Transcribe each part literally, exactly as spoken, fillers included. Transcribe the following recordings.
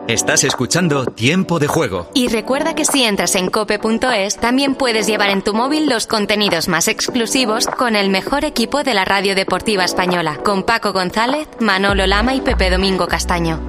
Estás escuchando Tiempo de Juego. Y recuerda que si entras en cope punto es, también puedes llevar en tu móvil los contenidos más exclusivos con el mejor equipo de la radio deportiva española, con Paco González, Manolo Lama y Pepe Domingo Castaño.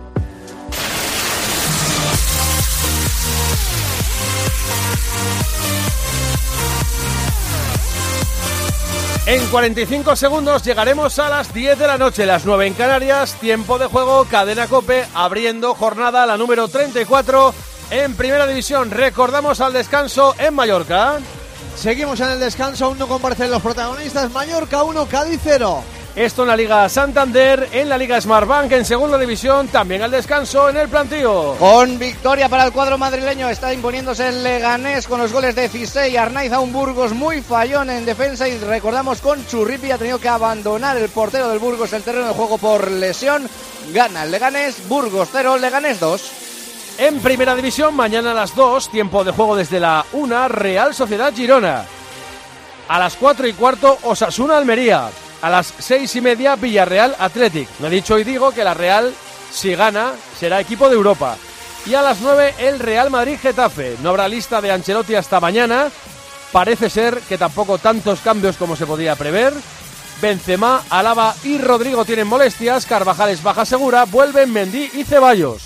En cuarenta y cinco segundos llegaremos a las diez de la noche, las nueve en Canarias, Tiempo de Juego, Cadena COPE, abriendo jornada la número treinta y cuatro en Primera División. Recordamos al descanso en Mallorca. Seguimos en el descanso, aún no comparecen los protagonistas. Mallorca uno, Cádiz cero. Esto en la Liga Santander, en la Liga Smartbank, en Segunda División, también al descanso en el plantío. Con victoria para el cuadro madrileño, está imponiéndose el Leganés con los goles de Cisey y Arnaiz, a un Burgos muy fallón en defensa, y recordamos con Churripi ha tenido que abandonar el portero del Burgos el terreno de juego por lesión. Gana el Leganés, Burgos cero, Leganés dos. En Primera División, mañana a las dos, tiempo de juego desde la una, Real Sociedad Girona. A las cuatro y cuarto, Osasuna Almería. A las seis y media, Villarreal Athletic. No he dicho y digo que la Real, si gana, será equipo de Europa. Y a las nueve, el Real Madrid Getafe. No habrá lista de Ancelotti hasta mañana. Parece ser que tampoco tantos cambios como se podía prever. Benzema, Alaba y Rodrigo tienen molestias. Carvajal es baja segura. Vuelven Mendy y Ceballos.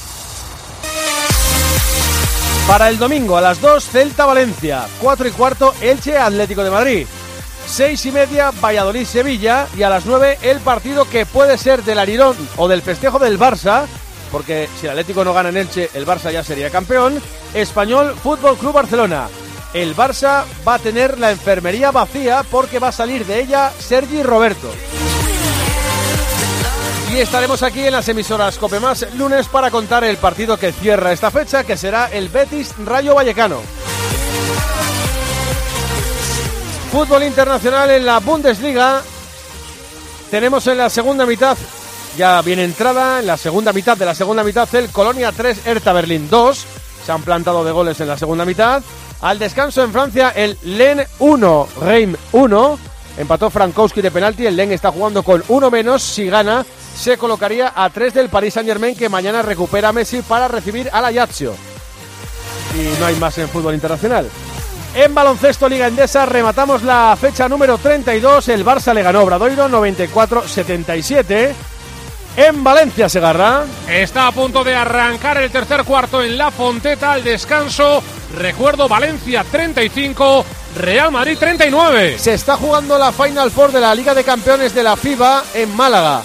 Para el domingo a las dos, Celta Valencia. Cuatro y cuarto, Elche Atlético de Madrid. Seis y media, Valladolid-Sevilla, y a las nueve el partido que puede ser del Arirón o del festejo del Barça, porque si el Atlético no gana en Elche, el Barça ya sería campeón. Español Fútbol Club Barcelona. El Barça va a tener la enfermería vacía porque va a salir de ella Sergi Roberto. Y estaremos aquí en las emisoras COPE Más lunes para contar el partido que cierra esta fecha, que será el Betis Rayo Vallecano. Fútbol internacional en la Bundesliga. Tenemos en la segunda mitad, ya bien entrada, en la segunda mitad de la segunda mitad, el Colonia tres, Hertha Berlín dos. Se han plantado de goles en la segunda mitad. Al descanso en Francia, el Lens uno, Reims uno. Empató Frankowski de penalti. El Lens está jugando con uno menos. Si gana, se colocaría a tres del Paris Saint-Germain, que mañana recupera a Messi para recibir al Ajaccio. Y no hay más en fútbol internacional. En baloncesto Liga Endesa rematamos la fecha número treinta y dos. El Barça le ganó a Obradoiro noventa y cuatro setenta y siete. En Valencia, Segarra. Está a punto de arrancar el tercer cuarto en La Fonteta al descanso. Recuerdo, Valencia treinta y cinco, Real Madrid treinta y nueve. Se está jugando la Final Four de la Liga de Campeones de la FIBA en Málaga.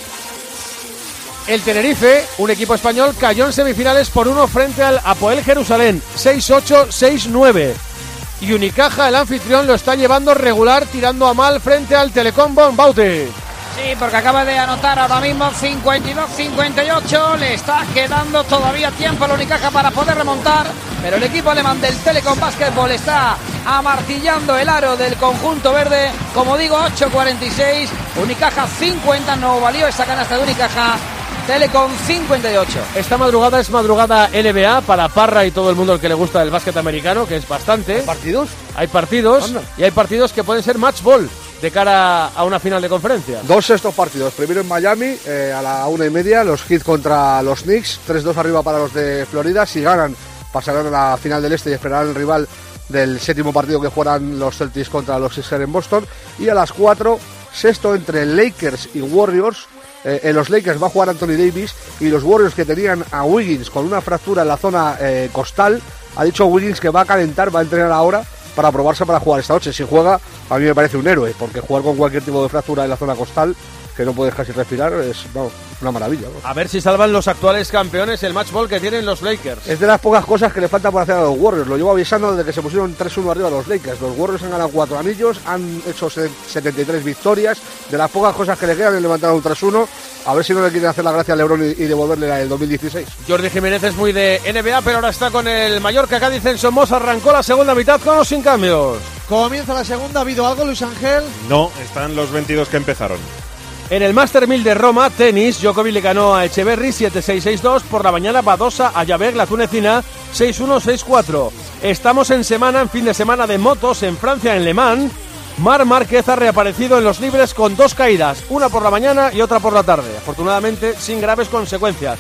El Tenerife, un equipo español, cayó en semifinales por uno frente al Hapoel Jerusalén, seis ocho, seis nueve. Y Unicaja, el anfitrión, lo está llevando regular, tirando a mal frente al Telecom Bonbaute. Sí, porque acaba de anotar ahora mismo cincuenta y dos cincuenta y ocho. Le está quedando todavía tiempo a la Unicaja para poder remontar, pero el equipo alemán del Telecom Basketball está amartillando el aro del conjunto verde. Como digo, ocho cuarenta y seis, Unicaja cincuenta, no valió esa canasta de Unicaja. Telecom cincuenta y ocho. Esta madrugada es madrugada N B A para Parra y todo el mundo al que le gusta el básquet americano, que es bastante. ¿Hay partidos? Hay partidos. Anda. Y hay partidos que pueden ser match ball de cara a una final de conferencia. Dos estos partidos. Primero en Miami, eh, a la una y media, los Heat contra los Knicks. tres dos arriba para los de Florida. Si ganan, pasarán a la final del este y esperarán el rival del séptimo partido que jugarán los Celtics contra los Sixers en Boston. Y a las cuatro, sexto entre Lakers y Warriors. Eh, en los Lakers va a jugar Anthony Davis, y los Warriors, que tenían a Wiggins con una fractura en la zona eh, costal, ha dicho Wiggins que va a calentar, va a entrenar ahora para probarse para jugar esta noche. Si juega, a mí me parece un héroe, porque jugar con cualquier tipo de fractura en la zona costal, que no puedes casi respirar, es vamos, una maravilla, ¿no? A ver si salvan los actuales campeones el match ball que tienen los Lakers. Es de las pocas cosas que le falta por hacer a los Warriors. Lo llevo avisando desde que se pusieron tres uno arriba a los Lakers. Los Warriors han ganado cuatro anillos, han hecho setenta y tres victorias. De las pocas cosas que le quedan es levantar un tres uno. A ver si no le quieren hacer la gracia a LeBron y, y devolverle la del dos mil dieciséis. Jordi Jiménez es muy de N B A, pero ahora está con el Mallorca Cádiz en Somos. Arrancó la segunda mitad con o sin cambios. Comienza la segunda, ¿ha habido algo, Luis Ángel? No, están los veintidós que empezaron. En el Master mil de Roma, tenis, Djokovic le ganó a Echeverry siete seis seis dos. Por la mañana, Badosa a Javek, la tunecina, seis uno seis cuatro. Estamos en semana, en fin de semana de motos en Francia, en Le Mans. Marc Márquez ha reaparecido en los libres con dos caídas, una por la mañana y otra por la tarde, afortunadamente sin graves consecuencias.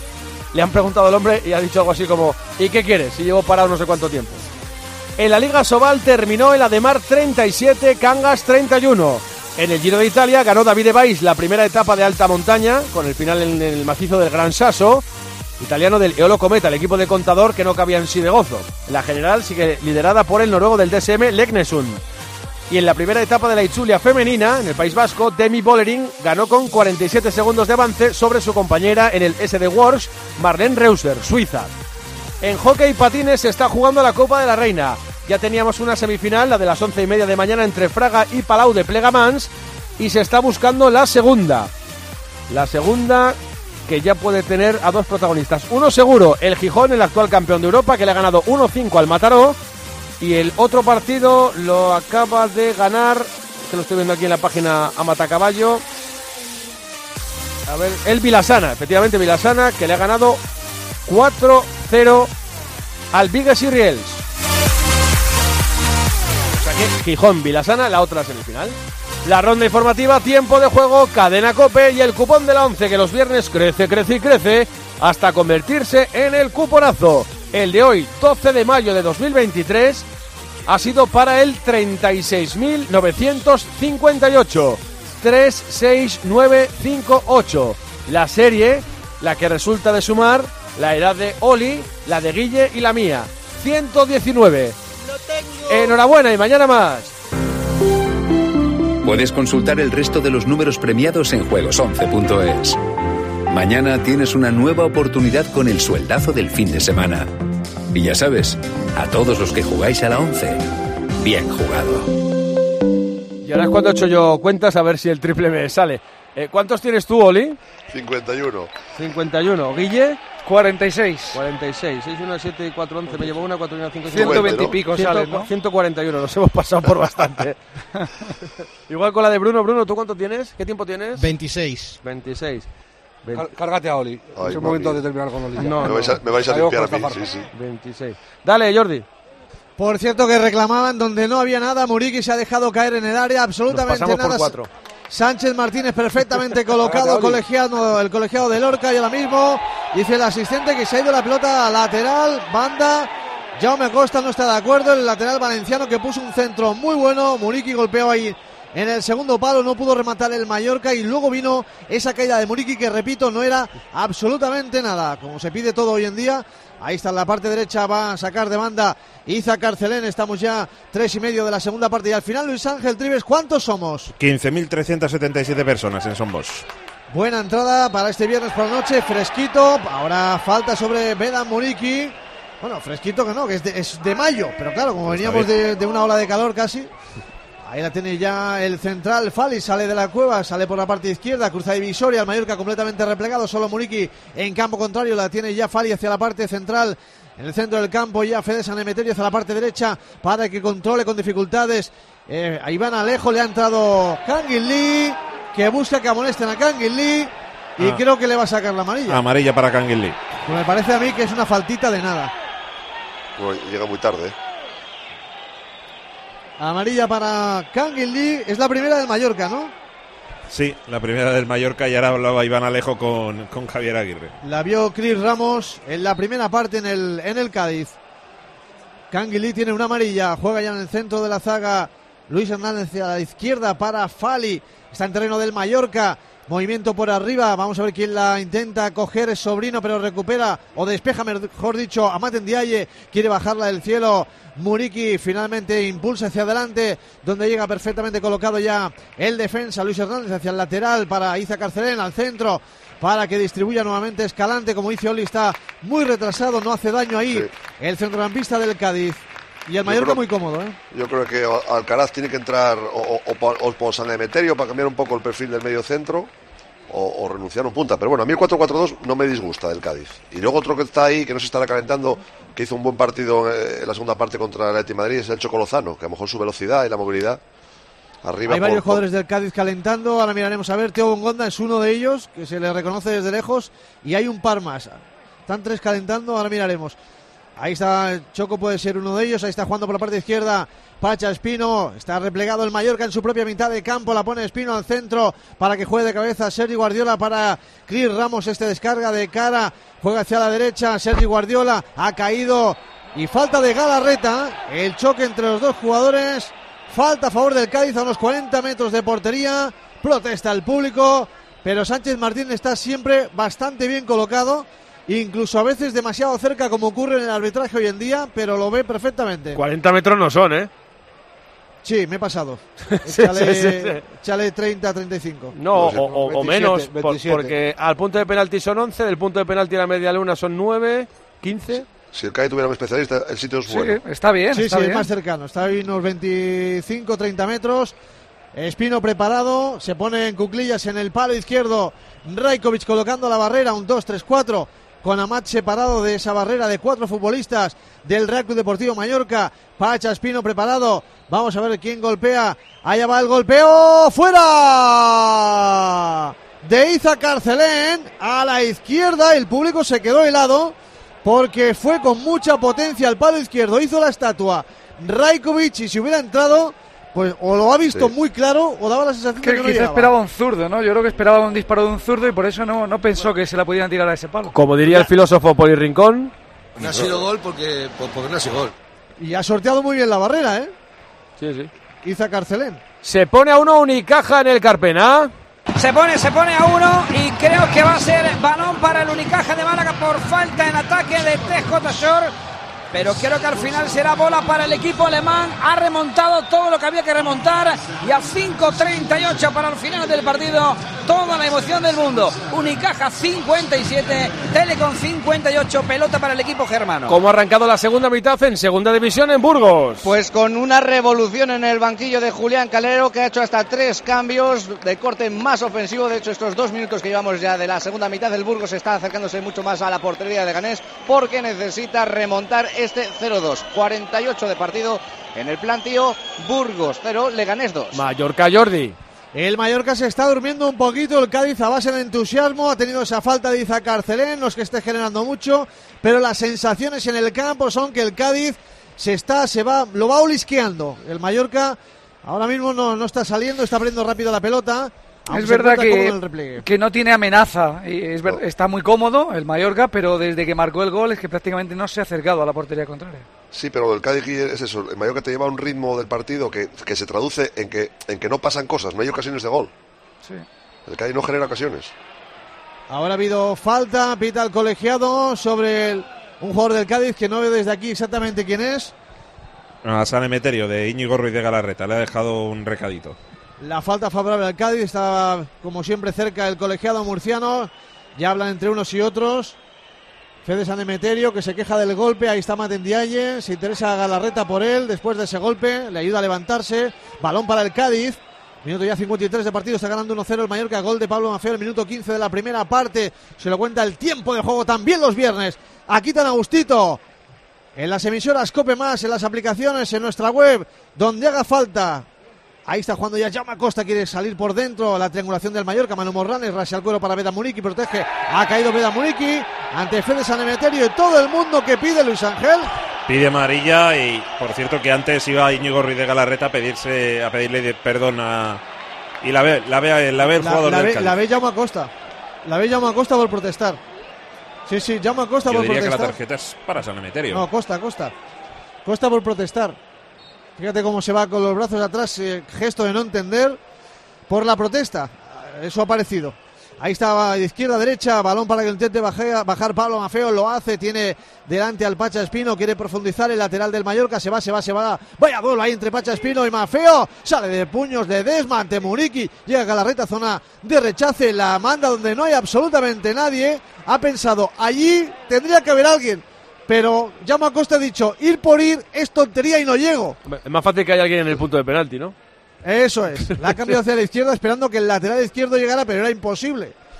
le han preguntado al hombre y ha dicho algo así como: ¿y qué quieres? Si llevo parado no sé cuánto tiempo. En la Liga Sobal terminó el Ademar treinta y siete, Cangas treinta y uno. En el Giro de Italia ganó Davide Vais la primera etapa de alta montaña, con el final en el macizo del Gran Sasso, italiano del Eolo Cometa, el equipo de Contador que no cabía en sí de gozo. La general sigue liderada por el noruego del D S M, Leknesund. Y en la primera etapa de la Itzulia femenina, en el País Vasco, Demi Bollering ganó con cuarenta y siete segundos de avance sobre su compañera en el S D Works, Marlene Reuser, Suiza. En hockey patines se está jugando la Copa de la Reina. Ya teníamos una semifinal, la de las once y media de mañana entre Fraga y Palau de Plegamans, y se está buscando la segunda. La segunda que ya puede tener a dos protagonistas. Uno seguro, el Gijón, el actual campeón de Europa, que le ha ganado uno cinco al Mataró, y el otro partido lo acaba de ganar, que lo estoy viendo aquí en la página a Matacaballo. A ver, el Vilasana, efectivamente Vilasana, que le ha ganado cuatro cero al Vigues y Riels. O sea que Gijón, Vilasana, la otra semifinal. La ronda informativa, tiempo de juego, Cadena COPE y el cupón de la once, que los viernes crece, crece y crece hasta convertirse en el cuponazo. El de hoy, doce de mayo de dos mil veintitrés, ha sido para el treinta y seis mil novecientos cincuenta y ocho. tres seis nueve cinco ocho. La serie, la que resulta de sumar la edad de Oli, la de Guille y la mía. ciento diecinueve. Lo tengo. Enhorabuena y mañana más. Puedes consultar el resto de los números premiados en juegos once punto es. Mañana tienes una nueva oportunidad con el sueldazo del fin de semana. Y ya sabes, a todos los que jugáis a la once, bien jugado. Y ahora es cuando he hecho yo cuentas a ver si el triple me sale. Eh, ¿Cuántos tienes tú, Oli? cincuenta y uno. cincuenta y uno. ¿Guille? cuarenta y seis. cuarenta y seis. seis, uno, siete y cuatro, once. Me llevo una, cuatro, uno, cinco, ciento veinte y pico salen, ¿no? ciento cuarenta y uno. Nos hemos pasado por bastante. Igual con la de Bruno. Bruno, ¿tú cuánto tienes? ¿Qué tiempo tienes? veintiséis. veintiséis. Car- Cárgate a Oli. Ay, es el mami. momento de terminar con Oli. ya. No, me, no. vais a, me vais a Adiós, limpiar a mí, Costa sí, sí. veintiséis. Dale, Jordi. Por cierto, que reclamaban donde no había nada. Muriqui se ha dejado caer en el área, absolutamente Nos pasamos nada. por cuatro. Sánchez Martínez perfectamente colocado, colegiado, el colegiado de Lorca, y ahora mismo dice el asistente que se ha ido la pelota lateral, banda. Jaume Costa no está de acuerdo, el lateral valenciano que puso un centro muy bueno. Muriqui golpeó ahí en el segundo palo, no pudo rematar el Mallorca, y luego vino esa caída de Muriqui que, repito, no era absolutamente nada, como se pide todo hoy en día. Ahí está en la parte derecha, va a sacar de banda Iza Carcelén. Estamos ya tres y medio de la segunda parte, y al final, Luis Ángel Trives, ¿cuántos somos? quince mil trescientas setenta y siete personas en Son Bosch. Buena entrada para este viernes por la noche, fresquito. Ahora falta sobre Vedan Muriqui. Bueno, fresquito que no, que es de, es de mayo, pero claro, como veníamos de, de una ola de calor casi. Ahí la tiene ya el central, Fali, sale de la cueva, sale por la parte izquierda, cruza divisoria, el Mallorca completamente replegado, solo Muriqui en campo contrario, la tiene ya Fali hacia la parte central, en el centro del campo ya Fede San Emeterio hacia la parte derecha para que controle con dificultades. Eh, a Iván Alejo le ha entrado Kangin Lee, que busca que amonesten a Kangin Lee, y ah. creo que le va a sacar la amarilla. Amarilla para Kangin Lee. Pues me parece a mí que es una faltita de nada. Bueno, llega muy tarde. Amarilla para Kangin Lee, es la primera del Mallorca, ¿no? Sí, la primera del Mallorca, y ahora hablaba Iván Alejo con, con Javier Aguirre. La vio Chris Ramos en la primera parte en el, en el Cádiz. Kangin Lee tiene una amarilla, juega ya en el centro de la zaga Luis Hernández hacia la izquierda para Fali, está en terreno del Mallorca. Movimiento por arriba, vamos a ver quién la intenta coger, es Sobrino, pero recupera o despeja, mejor dicho, a Maten Diaye, quiere bajarla del cielo. Muriqui finalmente impulsa hacia adelante, donde llega perfectamente colocado ya el defensa Luis Hernández hacia el lateral para Iza Carcelén, al centro para que distribuya nuevamente Escalante. Como dice Oli, está muy retrasado, no hace daño ahí, sí, el centrocampista del Cádiz. Y el Mallorca muy cómodo, ¿eh? Yo creo que Alcaraz tiene que entrar o, o, o, o por San Emeterio para cambiar un poco el perfil del medio centro, o, o renunciar a un punta. Pero bueno, a mí el cuatro cuatro dos no me disgusta del Cádiz. Y luego otro que está ahí, que no se estará calentando, que hizo un buen partido en la segunda parte contra el Atleti Madrid, es el Choco Lozano, que a lo mejor su velocidad y la movilidad arriba. Hay por, varios por... jugadores del Cádiz calentando, ahora miraremos a ver. Teo Bongonda es uno de ellos, que se le reconoce desde lejos, y hay un par más. Están tres calentando, ahora miraremos. Ahí está, Choco puede ser uno de ellos. Ahí está jugando por la parte izquierda Pacha Espino. Está replegado el Mallorca en su propia mitad de campo. La pone Espino al centro para que juegue de cabeza Sergi Guardiola para Cris Ramos. Este descarga de cara, juega hacia la derecha. Sergi Guardiola ha caído y falta de Galarreta. El choque entre los dos jugadores. Falta a favor del Cádiz a unos cuarenta metros de portería. Protesta el público, pero Sánchez Martín está siempre bastante bien colocado. Incluso a veces demasiado cerca, como ocurre en el arbitraje hoy en día, pero lo ve perfectamente. cuarenta metros no son, ¿eh? Sí, me he pasado. sí, Échale, sí, sí, sí. échale treinta, treinta y cinco. No, o, o, o menos, veintisiete. porque al punto de penalti son once, del punto de penalti a la media luna son nueve, quince. Si el Cádiz tuviera un especialista, el sitio es bueno. Sí, está bien. Sí, está sí, bien. es más cercano. Está ahí unos veinticinco, treinta metros. Espino preparado, se pone en cuclillas en el palo izquierdo. Rajkovic colocando la barrera, un dos, tres, cuatro. Con Amat separado de esa barrera de cuatro futbolistas del Real Club Deportivo Mallorca. Pacha Espino preparado. Vamos a ver quién golpea. Allá va el golpeo. ¡Fuera! De Iza Carcelén a la izquierda. El público se quedó helado porque fue con mucha potencia al palo izquierdo. Hizo la estatua Rajkovic y si hubiera entrado, pues o lo ha visto sí. muy claro o daba la sensación que, de que no quizá llegaba. Esperaba un zurdo, ¿no? Yo creo que esperaba un disparo de un zurdo y por eso no, no pensó que se la podían tirar a ese palo. Como diría el filósofo Poli Rincón, no ha sido gol porque, porque no ha sido gol. Y ha sorteado muy bien la barrera, ¿eh? Sí, sí. Iza Carcelén. Se pone a uno Unicaja en el Carpena. Se pone, se pone a uno y creo que va a ser balón para el Unicaja de Málaga por falta en ataque de T J Shore. Pero creo que al final será bola para el equipo alemán. Ha remontado todo lo que había que remontar. Y a cinco treinta y ocho para el final del partido, toda la emoción del mundo. Unicaja cincuenta y siete, Telecom cincuenta y ocho, pelota para el equipo germano. ¿Cómo ha arrancado la segunda mitad en segunda división en Burgos? Pues con una revolución en el banquillo de Julián Calero, que ha hecho hasta tres cambios de corte más ofensivo. De hecho, estos dos minutos que llevamos ya de la segunda mitad, del Burgos está acercándose mucho más a la portería de Leganés, porque necesita remontar este cero dos. cuarenta y ocho de partido en el plantío. Burgos cero, Leganés dos. Mallorca, Jordi. El Mallorca se está durmiendo un poquito. El Cádiz a base de entusiasmo ha tenido esa falta de Iza Carcelén, no es que esté generando mucho, pero las sensaciones en el campo son que el Cádiz se está, se va, lo va olisqueando. El Mallorca ahora mismo no, no está saliendo, está abriendo rápido la pelota. Es verdad que, que no tiene amenaza, y es ver, está muy cómodo el Mallorca, pero desde que marcó el gol es que prácticamente no se ha acercado a la portería contraria. Sí, pero el Cádiz es eso, el Mallorca te lleva un ritmo del partido que, que se traduce en que, en que no pasan cosas, no hay ocasiones de gol. Sí. El Cádiz no genera ocasiones. Ahora ha habido falta, pita el colegiado sobre el, un jugador del Cádiz que no veo desde aquí exactamente quién es. A San Emeterio, de Íñigo Ruiz de Galarreta, le ha dejado un recadito. La falta favorable al Cádiz, está como siempre cerca el colegiado murciano. Ya hablan entre unos y otros. Fede San Emeterio que se queja del golpe. Ahí está Matendiaye. Se interesa a Galarreta por él. Después de ese golpe le ayuda a levantarse. Balón para el Cádiz. Minuto ya cincuenta y tres de partido. Está ganando uno cero el Mallorca. Gol de Pablo Mafeo. El minuto quince de la primera parte. Se lo cuenta el tiempo de juego también los viernes. Aquí tan a gustito. En las emisoras COPE Más, en las aplicaciones, en nuestra web. Donde haga falta. Ahí está jugando ya Jaume Acosta, quiere salir por dentro. La triangulación del Mallorca, Manu Morranes, rase al cuero para Beda Muriqui, protege. Ha caído Beda Muriqui ante Fede San Emeterio y todo el mundo que pide Luis Ángel. Pide amarilla y, por cierto, que antes iba Íñigo Ruiz de Galarreta a pedirse, a pedirle perdón a... Y la ve, la ve, la ve el la, jugador la del ve, Cádiz. La ve Jaume Acosta. La ve Jaume Acosta por protestar. Sí, sí, Jaume Acosta Yo por diría protestar. que la tarjeta es para San Emeterio. No, Costa, Costa. Costa por protestar. Fíjate cómo se va con los brazos atrás, eh, gesto de no entender por la protesta. Eso ha parecido. Ahí está de izquierda a derecha, balón para que intente bajar, bajar Pablo Mafeo, lo hace, tiene delante al Pacha Espino, quiere profundizar el lateral del Mallorca, se va, se va, se va. Vaya duelo ahí entre Pacha Espino y Mafeo, sale de puños de Desma ante Muriqui, llega a Galarreta, zona de rechace, la manda donde no hay absolutamente nadie, ha pensado, allí tendría que haber alguien. Pero Jaume Acosta ha dicho, ir por ir es tontería y no llego. Es más fácil que haya alguien en el punto de penalti, ¿no? Eso es. La ha cambiado hacia la izquierda esperando que el lateral izquierdo llegara, pero era imposible.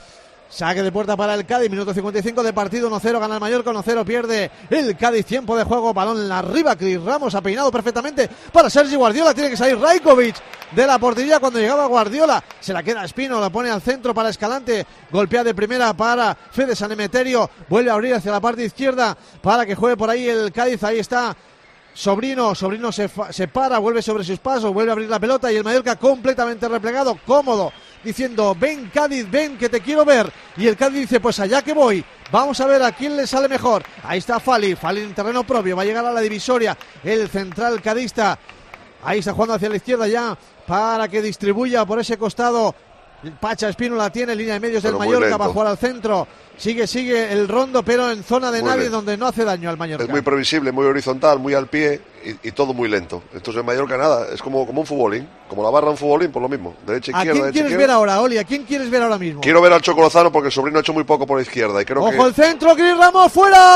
Saque de puerta para el Cádiz, minuto cincuenta y cinco de partido, uno cero, gana el Mallorca, uno cero, pierde el Cádiz, tiempo de juego, balón arriba, Cris Ramos ha peinado perfectamente para Sergi Guardiola, tiene que salir Rajkovic de la portería cuando llegaba Guardiola, se la queda Espino, la pone al centro para Escalante, golpea de primera para Fede San Emeterio, vuelve a abrir hacia la parte izquierda para que juegue por ahí el Cádiz, ahí está Sobrino, Sobrino se, fa, se para, vuelve sobre sus pasos, vuelve a abrir la pelota y el Mallorca completamente replegado, cómodo, diciendo ven Cádiz, ven que te quiero ver, y el Cádiz dice pues allá que voy, vamos a ver a quién le sale mejor. Ahí está Fali, Fali en terreno propio, va a llegar a la divisoria el central cadista, ahí está jugando hacia la izquierda ya para que distribuya por ese costado. Pacha Espino la tiene, línea de medios del Mallorca, va a jugar al centro, sigue, sigue el Rondo, pero en zona de muy nadie, bien, donde no hace daño al Mallorca. Es muy previsible, muy horizontal, muy al pie y, y todo muy lento. Entonces el Mallorca nada, es como, como un futbolín, como la barra de un futbolín, por lo mismo. Derecha, izquierda, ¿A quién derecha, quieres izquierda. ver ahora, Oli? ¿A quién quieres ver ahora mismo? Quiero ver al Choco Lozano porque el Sobrino ha hecho muy poco por la izquierda. Y creo ¡Ojo que... el centro, Cris Ramos,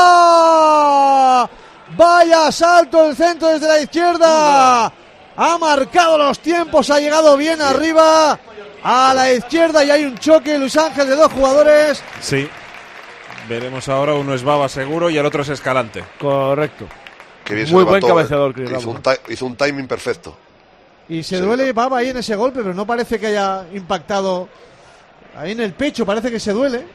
fuera! Vaya salto el centro desde la izquierda. Ha marcado los tiempos, ha llegado bien, bien arriba a la izquierda y hay un choque, Luis Ángel, de dos jugadores. Sí, veremos ahora, uno es Baba seguro y el otro es Escalante. Correcto. Qué bien muy se buen levantó, cabeceador, Cris hizo, Ramos. un hizo un timing perfecto. Y se sí, duele no. Baba ahí en ese golpe, pero no parece que haya impactado ahí en el pecho, parece que se duele.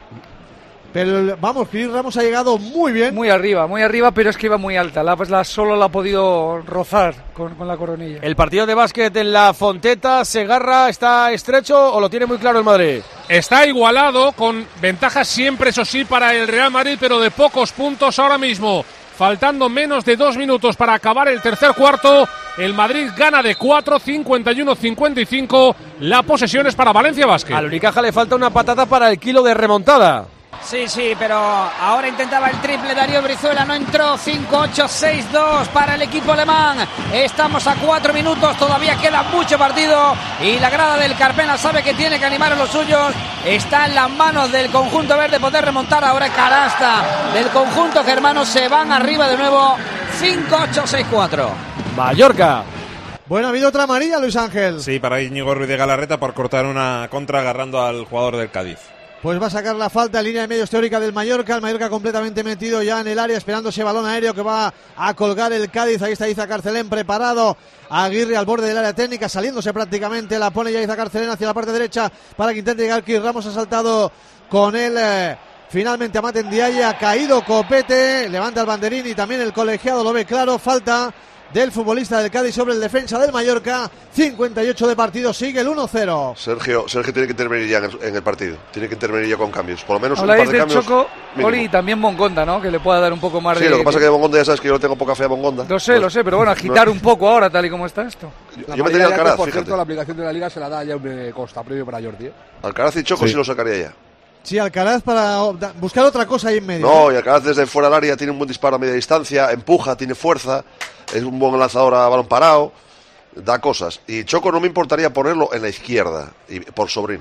Pero vamos, Cris Ramos ha llegado muy bien. Muy arriba, muy arriba, pero es que iba muy alta. La, pues la solo la ha podido rozar con, con la coronilla. El partido de básquet en la Fonteta, Segarra, ¿está estrecho o lo tiene muy claro el Madrid? Está igualado, con ventajas siempre, eso sí, para el Real Madrid, pero de pocos puntos ahora mismo. Faltando menos de dos minutos para acabar el tercer cuarto, el Madrid gana de cuatro, cincuenta y uno a cincuenta y cinco. La posesión es para Valencia Basket. Al Unicaja le falta una patata para el kilo de remontada. Sí, sí, pero ahora intentaba el triple Darío Brizuela, no entró. Cinco ocho seis dos para el equipo alemán. Estamos a cuatro minutos, todavía queda mucho partido y la grada del Carpena sabe que tiene que animar a los suyos. Está en las manos del conjunto verde poder remontar. Ahora canasta del conjunto germano, se van arriba de nuevo. Cinco ocho seis cuatro. Mallorca. Bueno, ha habido otra amarilla, Luis Ángel. Sí, para Íñigo Ruiz de Galarreta por cortar una contra agarrando al jugador del Cádiz. Pues va a sacar la falta, línea de medios teórica del Mallorca. El Mallorca completamente metido ya en el área, esperando ese balón aéreo que va a colgar el Cádiz. Ahí está Iza Carcelén preparado. Aguirre al borde del área técnica, saliéndose prácticamente. La pone ya Iza Carcelén hacia la parte derecha para que intente llegar Cris Ramos. Ha saltado con él. Eh, finalmente a Mate Ndiaye, ha caído Copete. Levanta el banderín y también el colegiado lo ve claro. Falta del futbolista del Cádiz sobre el defensa del Mallorca. Cincuenta y ocho de partido, sigue el uno cero. Sergio, Sergio tiene que intervenir ya en el, en el partido. Tiene que intervenir ya con cambios. Por lo menos Habláis un par de del cambios. Choco, mínimo. Oli, y también Bongonda, ¿no? Que le pueda dar un poco más sí, de... Sí, lo que pasa es que de Bongonda ya sabes que yo no tengo poca fe a Bongonda. Lo sé, pues, lo sé, pero bueno, agitar no, un poco ahora, tal y como está esto. La yo me tenía Alcaraz, por fíjate. cierto, la aplicación de la Liga se la da ya un Costa Premio para Jordi, ¿eh? Alcaraz y Choco sí. sí lo sacaría ya. Sí, Alcaraz para buscar otra cosa ahí en medio. No, y Alcaraz desde fuera del área tiene un buen disparo a media distancia, empuja, tiene fuerza, es un buen lanzador a balón parado, da cosas. Y Choco no me importaría ponerlo en la izquierda, y por Sobrino.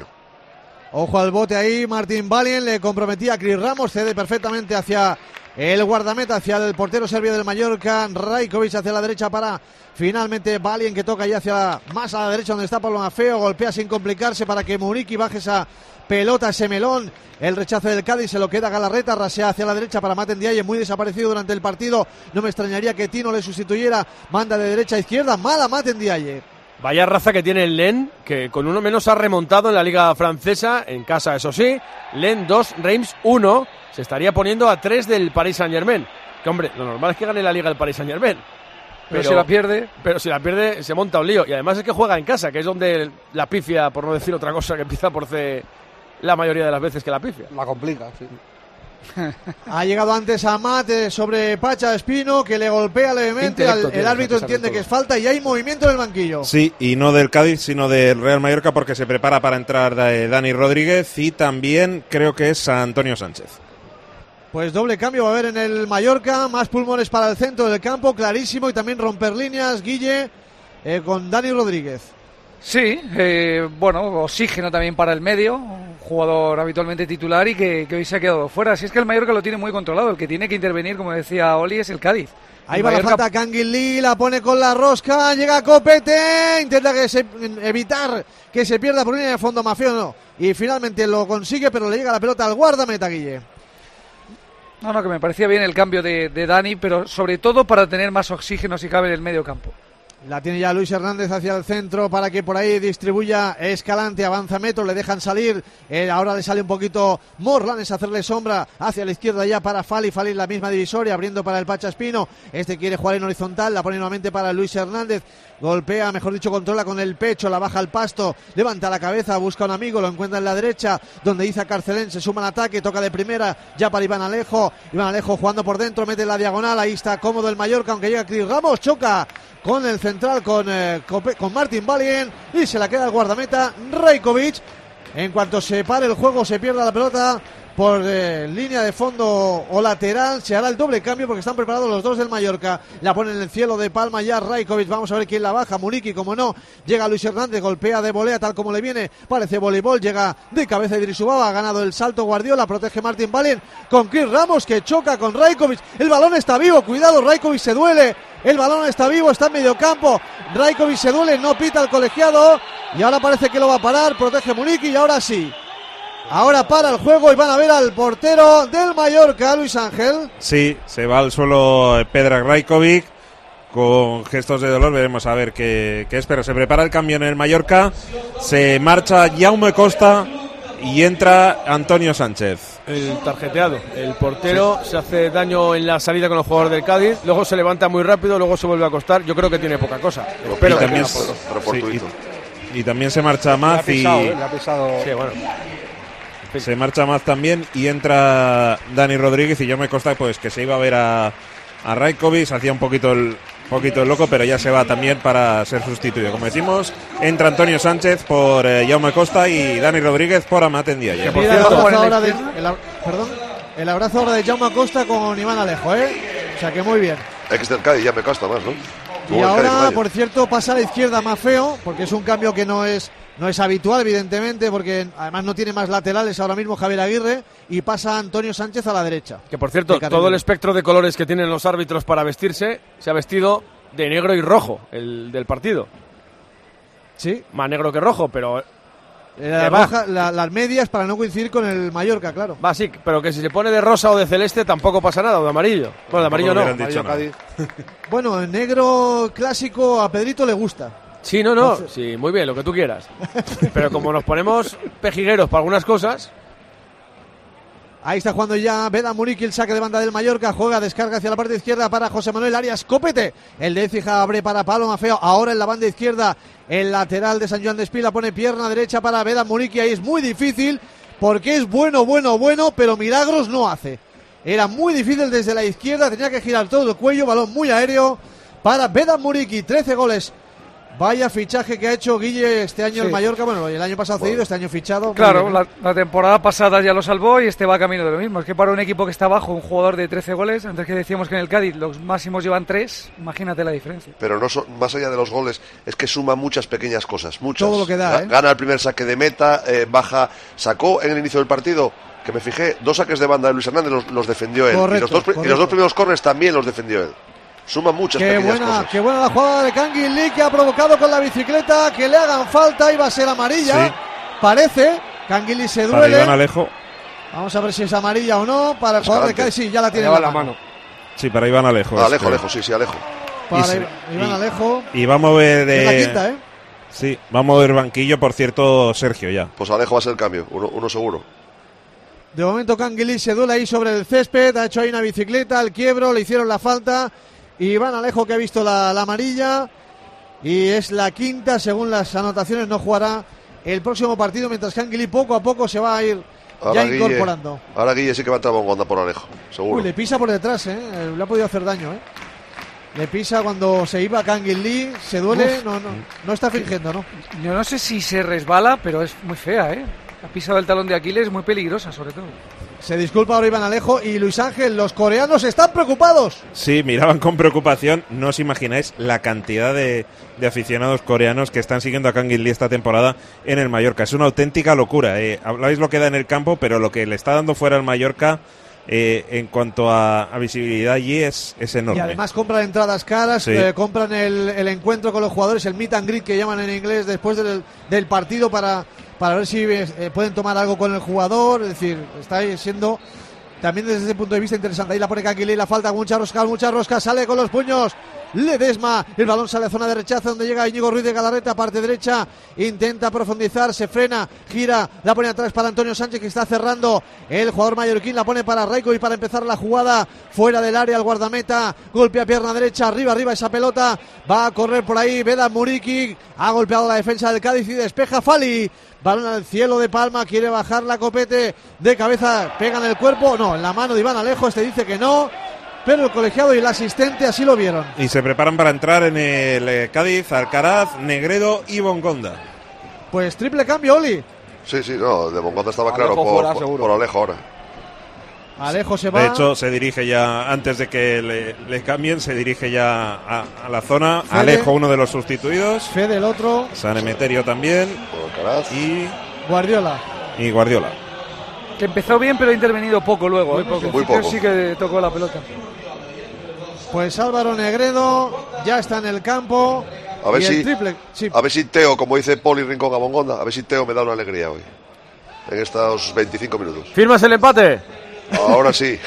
Ojo al bote ahí, Martín Valien le comprometía a Cris Ramos, cede perfectamente hacia el guardameta, hacia el portero serbio del Mallorca, Rajkovic hacia la derecha para finalmente Valien, que toca ya hacia más a la derecha donde está Pablo Maffeo, golpea sin complicarse para que Muriqui baje esa pelota, ese melón. El rechazo del Cádiz se lo queda Galarreta, rasea hacia la derecha para Mate Ndiaye, muy desaparecido durante el partido. No me extrañaría que Tino le sustituyera, manda de derecha a izquierda, mala Mate Ndiaye. Vaya raza que tiene el Lens, que con uno menos ha remontado en la liga francesa, en casa eso sí. Lens dos, Reims uno, se estaría poniendo a tres del Paris Saint-Germain. Que hombre, lo normal es que gane la liga el Paris Saint-Germain. Pero, pero si la pierde... Pero si la pierde se monta un lío. Y además es que juega en casa, que es donde la pifia, por no decir otra cosa, que empieza por C la mayoría de las veces que la pifia. La complica, sí. Ha llegado antes a Mate sobre Pacha Espino, que le golpea levemente. Al, el árbitro entiende que es falta y hay movimiento en el banquillo. Sí, y no del Cádiz, sino del Real Mallorca, porque se prepara para entrar Dani Rodríguez y también creo que es Antonio Sánchez. Pues doble cambio va a haber en el Mallorca, más pulmones para el centro del campo, clarísimo, y también romper líneas, Guille, eh, con Dani Rodríguez. Sí, eh, bueno, oxígeno también para el medio, un jugador habitualmente titular y que, que hoy se ha quedado fuera. Así es que el Mallorca lo tiene muy controlado, el que tiene que intervenir, como decía Oli, es el Cádiz. Ahí el va Mallorca... la falta Canguilí, la pone con la rosca, llega Copete, intenta que se, evitar que se pierda por línea de fondo Maffeo, no. y finalmente lo consigue, pero le llega la pelota al guardameta, Guille. No, no, que me parecía bien el cambio de, de Dani, pero sobre todo para tener más oxígeno si cabe en el medio campo. La tiene ya Luis Hernández hacia el centro para que por ahí distribuya Escalante, avanza Metro, le dejan salir, eh, ahora le sale un poquito Morlanes a hacerle sombra hacia la izquierda ya para Fali, Fali en la misma divisoria, abriendo para el Pacha Espino, este quiere jugar en horizontal, la pone nuevamente para Luis Hernández, golpea, mejor dicho, controla con el pecho, la baja al pasto, levanta la cabeza, busca un amigo, lo encuentra en la derecha, donde Iza Carcelén se suma al ataque, toca de primera, ya para Iván Alejo, Iván Alejo jugando por dentro, mete la diagonal, ahí está cómodo el Mallorca, aunque llega Cris Ramos, choca con el central, con, eh, con Martín Valien, y se la queda el guardameta Rajkovic. En cuanto se pare el juego, se pierda la pelota por eh, línea de fondo o lateral, se hará el doble cambio porque están preparados los dos del Mallorca. La pone en el cielo de palma ya Rajkovic, vamos a ver quién la baja, Muriqui, como no, llega Luis Hernández, golpea de volea tal como le viene, parece voleibol, llega de cabeza Idrisubaba, ha ganado el salto Guardiola, protege Martín Valien con Cris Ramos que choca con Rajkovic, el balón está vivo, cuidado, Rajkovic se duele, el balón está vivo, está en medio campo, Rajkovic se duele, no pita el colegiado y ahora parece que lo va a parar, protege Muriqui y ahora sí. Ahora para el juego y van a ver al portero del Mallorca, Luis Ángel. Sí, se va al suelo Predrag Rajkovic con gestos de dolor, veremos a ver qué, qué es, pero se prepara el cambio en el Mallorca, se marcha Jaume Costa y entra Antonio Sánchez. El tarjeteado, el portero sí. Se hace daño en la salida con los jugadores del Cádiz, luego se levanta muy rápido, luego se vuelve a acostar, yo creo que tiene poca cosa. Pero y, también, sí, y, y también se marcha Maz y... Le ha pisado, sí, bueno. Se marcha más también y entra Dani Rodríguez y yo me consta pues que se iba a ver a, a Rajkovic, hacía un poquito el poquito el loco, pero ya se va también para ser sustituido. Como decimos, entra Antonio Sánchez por eh, Jaume Costa y Dani Rodríguez por Amat Ndiaye. Que por cierto, el, abrazo ahora de, el, perdón, el abrazo ahora de Jaume Costa con Iván Alejo, ¿eh? O sea que muy bien. Ex del Cádiz, ya me Costa más, ¿no? Y ahora, por cierto, pasa a la izquierda más feo, porque es un cambio que no es no es habitual, evidentemente, porque además no tiene más laterales ahora mismo Javier Aguirre, y pasa Antonio Sánchez a la derecha. Que, por cierto, todo el espectro de colores que tienen los árbitros para vestirse, se ha vestido de negro y rojo, el del partido. Sí. Más negro que rojo, pero... La roja, la, las medias para no coincidir con el Mallorca, claro. Va, sí, pero que si se pone de rosa o de celeste tampoco pasa nada, o de amarillo. Bueno, de amarillo no. Amarillo bueno, el negro clásico a Pedrito le gusta. Sí, no, no, sí, muy bien, lo que tú quieras. Pero como nos ponemos pejigueros para algunas cosas... Ahí está jugando ya Beda Muriqui, el saque de banda del Mallorca, juega, descarga hacia la parte izquierda para José Manuel Arias Copete, el de Écija abre para Pablo Mafeo, ahora en la banda izquierda, el lateral de San Joan de Espí, la pone pierna derecha para Beda Muriqui, ahí es muy difícil, porque es bueno, bueno, bueno, pero milagros no hace. Era muy difícil desde la izquierda, tenía que girar todo el cuello, balón muy aéreo para Beda Muriqui, trece goles. Vaya fichaje que ha hecho Guille este año en sí. Mallorca. Bueno, el año pasado cedido, este año fichado. Claro, la, la temporada pasada ya lo salvó y este va camino de lo mismo. Es que para un equipo que está abajo, un jugador de trece goles, antes que decíamos que en el Cádiz los máximos llevan tres, imagínate la diferencia. Pero no so, más allá de los goles, es que suma muchas pequeñas cosas, muchas. Todo lo que da, ¿eh? Gana el primer saque de meta, eh, baja, sacó en el inicio del partido, que me fijé, dos saques de banda de Luis Hernández los, los defendió él. Correcto, y, los dos, y los dos primeros corners también los defendió él. Suma muchas qué pequeñas buena, cosas. Qué buena la jugada de Kangin Lee, que ha provocado con la bicicleta que le hagan falta, iba a ser amarilla, sí. Parece. Kangin Lee se duele. Para Iván Alejo. Vamos a ver si es amarilla o no. Para el jugador de Cádiz, sí, ya la tiene en la, la mano. mano. Sí, para Iván Alejo. Ah, Alejo, Alejo, sí, sí, Alejo. Para y, Iván y, Alejo. Y vamos a ver... Eh, es la quinta, ¿eh? Sí, vamos a ver banquillo, por cierto, Sergio ya. Pues Alejo va a ser el cambio, uno, uno seguro. De momento Kangin Lee se duele ahí sobre el césped, ha hecho ahí una bicicleta, el quiebro, le hicieron la falta... Iván Alejo, que ha visto la, la amarilla, y es la quinta, según las anotaciones, no jugará el próximo partido, mientras que Kangin Lee poco a poco se va a ir ahora ya Guille, incorporando. Ahora Guille sí que va a entrar Bongonda por Alejo, seguro. Uy, le pisa por detrás, ¿eh? Le ha podido hacer daño, ¿eh? Le pisa cuando se iba Kangin Lee, se duele, no, no, no está fingiendo, ¿no? Yo no sé si se resbala, pero es muy fea, ¿eh? Ha pisado el talón de Aquiles, muy peligrosa, sobre todo. Se disculpa ahora Iván Alejo y Luis Ángel, los coreanos están preocupados. Sí, miraban con preocupación. No os imagináis la cantidad de, de aficionados coreanos que están siguiendo a Kangin Lee esta temporada en el Mallorca. Es una auténtica locura. Eh. Habláis lo que da en el campo, pero lo que le está dando fuera al Mallorca eh, en cuanto a, a visibilidad allí es, es enorme. Y además compran entradas caras, sí. eh, compran el, el encuentro con los jugadores, el meet and greet que llaman en inglés después del, del partido para... para ver si eh, pueden tomar algo con el jugador. Es decir, está siendo también desde ese punto de vista interesante. Ahí la pone Canguilí, la falta, mucha rosca, mucha rosca, sale con los puños Ledesma, el balón sale a zona de rechazo donde llega Íñigo Ruiz de Galarreta, parte derecha, intenta profundizar, se frena, gira, la pone atrás para Antonio Sánchez que está cerrando, el jugador mallorquín la pone para Raico y para empezar la jugada fuera del área, el guardameta golpea pierna derecha, arriba, arriba esa pelota, va a correr por ahí Vedat Muriqi, ha golpeado la defensa del Cádiz y despeja Fali. Balón al cielo de Palma, quiere bajar la Copete de cabeza, pega en el cuerpo, no, en la mano de Iván Alejo, este dice que no, pero el colegiado y el asistente así lo vieron. Y se preparan para entrar en el eh, Cádiz, Alcaraz, Negredo y Bongonda. Pues triple cambio, Oli. Sí, sí, no, de Bongonda estaba Alejo claro, fuera, por, seguro. por Alejo ahora. Alejo se va. De hecho, se dirige ya, antes de que le, le cambien, se dirige ya a, a la zona. Fede. Alejo, uno de los sustituidos. Fede, el otro. San Emeterio también. Y Guardiola. Y Guardiola. Que empezó bien, pero ha intervenido poco luego. Muy ¿eh? poco. En Muy principio poco. sí que tocó la pelota. Pues Álvaro Negredo ya está en el campo. A ver y si el triple, sí. a ver si Teo, como dice Poli Rincón a Bongonda, a ver si Teo me da una alegría hoy. En estos veinticinco minutos. ¿Firmas el empate? Ahora sí.